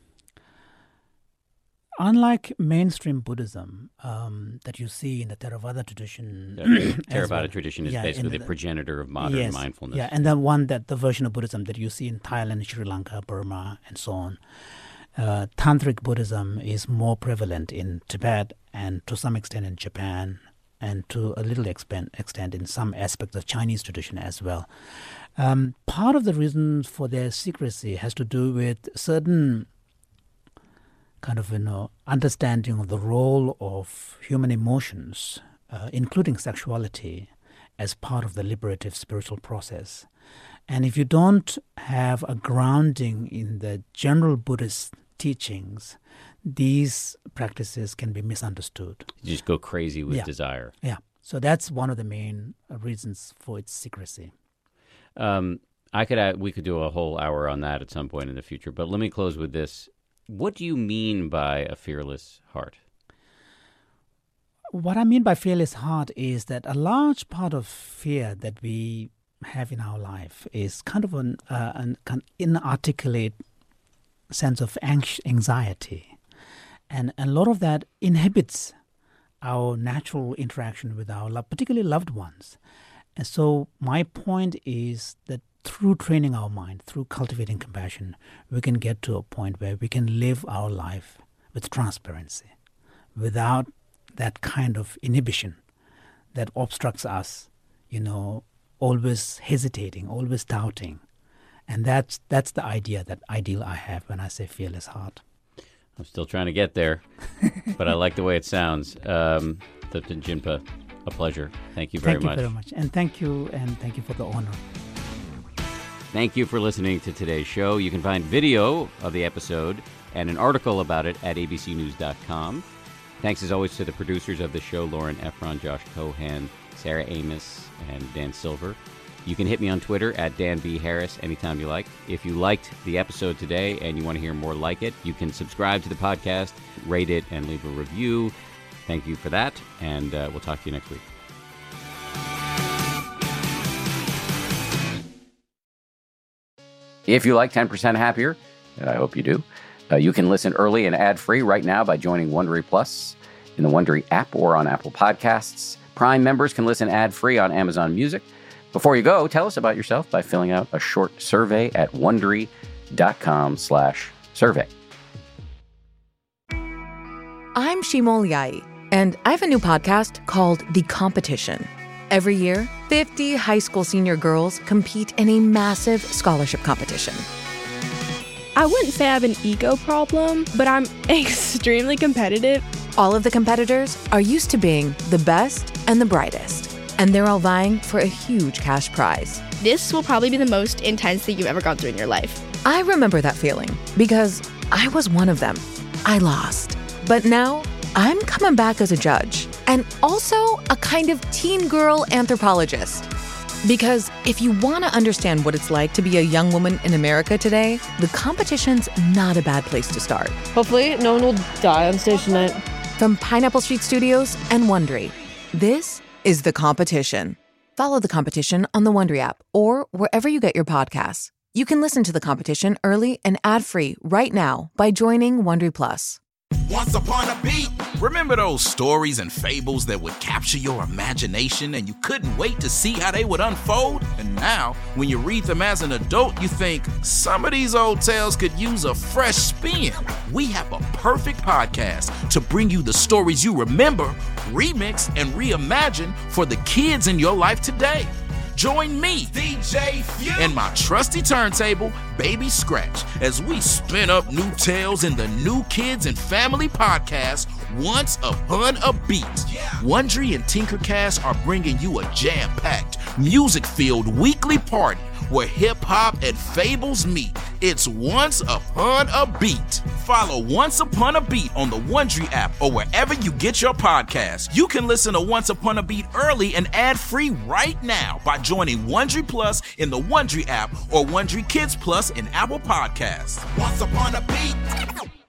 unlike mainstream Buddhism um, that you see in the Theravada tradition, The as Theravada well. tradition is Yeah, basically in the progenitor of modern yes, mindfulness. Yeah, and the one that the version of Buddhism that you see in Thailand, Sri Lanka, Burma, and so on. Uh, Tantric Buddhism is more prevalent in Tibet and to some extent in Japan, and to a little extent, extent in some aspects of Chinese tradition as well. Um, part of the reason for their secrecy has to do with certain kind of, you know, understanding of the role of human emotions, uh, including sexuality, as part of the liberative spiritual process. And if you don't have a grounding in the general Buddhist teachings, these practices can be misunderstood. You just go crazy with Yeah. desire. Yeah. So that's one of the main uh, reasons for its secrecy. Um, I could add, we could do a whole hour on that at some point in the future, but let me close with this. What do you mean by a fearless heart? What I mean by fearless heart is that a large part of fear that we have in our life is kind of an, uh, an, an inarticulate sense of anx- anxiety. And a lot of that inhibits our natural interaction with our love, particularly loved ones. And so my point is that through training our mind, through cultivating compassion, we can get to a point where we can live our life with transparency, without that kind of inhibition that obstructs us, you know, always hesitating, always doubting. And that's that's the idea, that ideal I have when I say fearless heart. I'm still trying to get there, but I like the way it sounds. Um, Thupten Jinpa, a pleasure. Thank you very thank much. Thank you very much. And thank you, and thank you for the honor. Thank you for listening to today's show. You can find video of the episode and an article about it at a b c news dot com. Thanks as always to the producers of the show, Lauren Efron, Josh Cohan, Sarah Amos, and Dan Silver. You can hit me on Twitter at Dan B. Harris anytime you like. If you liked the episode today and you want to hear more like it, you can subscribe to the podcast, rate it, and leave a review. Thank you for that, and uh, we'll talk to you next week. If you like ten percent Happier, and I hope you do, uh, you can listen early and ad-free right now by joining Wondery Plus in the Wondery app or on Apple Podcasts. Prime members can listen ad-free on Amazon Music. Before you go, tell us about yourself by filling out a short survey at Wondery.com slash survey. I'm Shimol Yai, and I have a new podcast called The Competition. Every year, fifty high school senior girls compete in a massive scholarship competition. I wouldn't say I have an ego problem, but I'm extremely competitive. All of the competitors are used to being the best and the brightest, and they're all vying for a huge cash prize. This will probably be the most intense thing you've ever gone through in your life. I remember that feeling because I was one of them. I lost. But now I'm coming back as a judge and also a kind of teen girl anthropologist. Because if you want to understand what it's like to be a young woman in America today, the competition's not a bad place to start. Hopefully, no one will die on stage tonight. From Pineapple Street Studios and Wondery, this is The Competition. Follow The Competition on the Wondery app or wherever you get your podcasts. You can listen to The Competition early and ad-free right now by joining Wondery Plus. Once upon a beat. Remember those stories and fables that would capture your imagination and you couldn't wait to see how they would unfold? And now, when you read them as an adult, you think, some of these old tales could use a fresh spin. We have a perfect podcast to bring you the stories you remember, remix, and reimagine for the kids in your life today. Join me, D J Few, and my trusty turntable, Baby Scratch, as we spin up new tales in the New Kids and Family podcast, Once Upon a Beat. Yeah. Wondery and Tinkercast are bringing you a jam-packed, music-filled weekly party where hip-hop and fables meet. It's Once Upon a Beat. Follow Once Upon a Beat on the Wondery app or wherever you get your podcasts. You can listen to Once Upon a Beat early and ad-free right now by joining Wondery Plus in the Wondery app or Wondery Kids Plus in Apple Podcasts. Once Upon a Beat.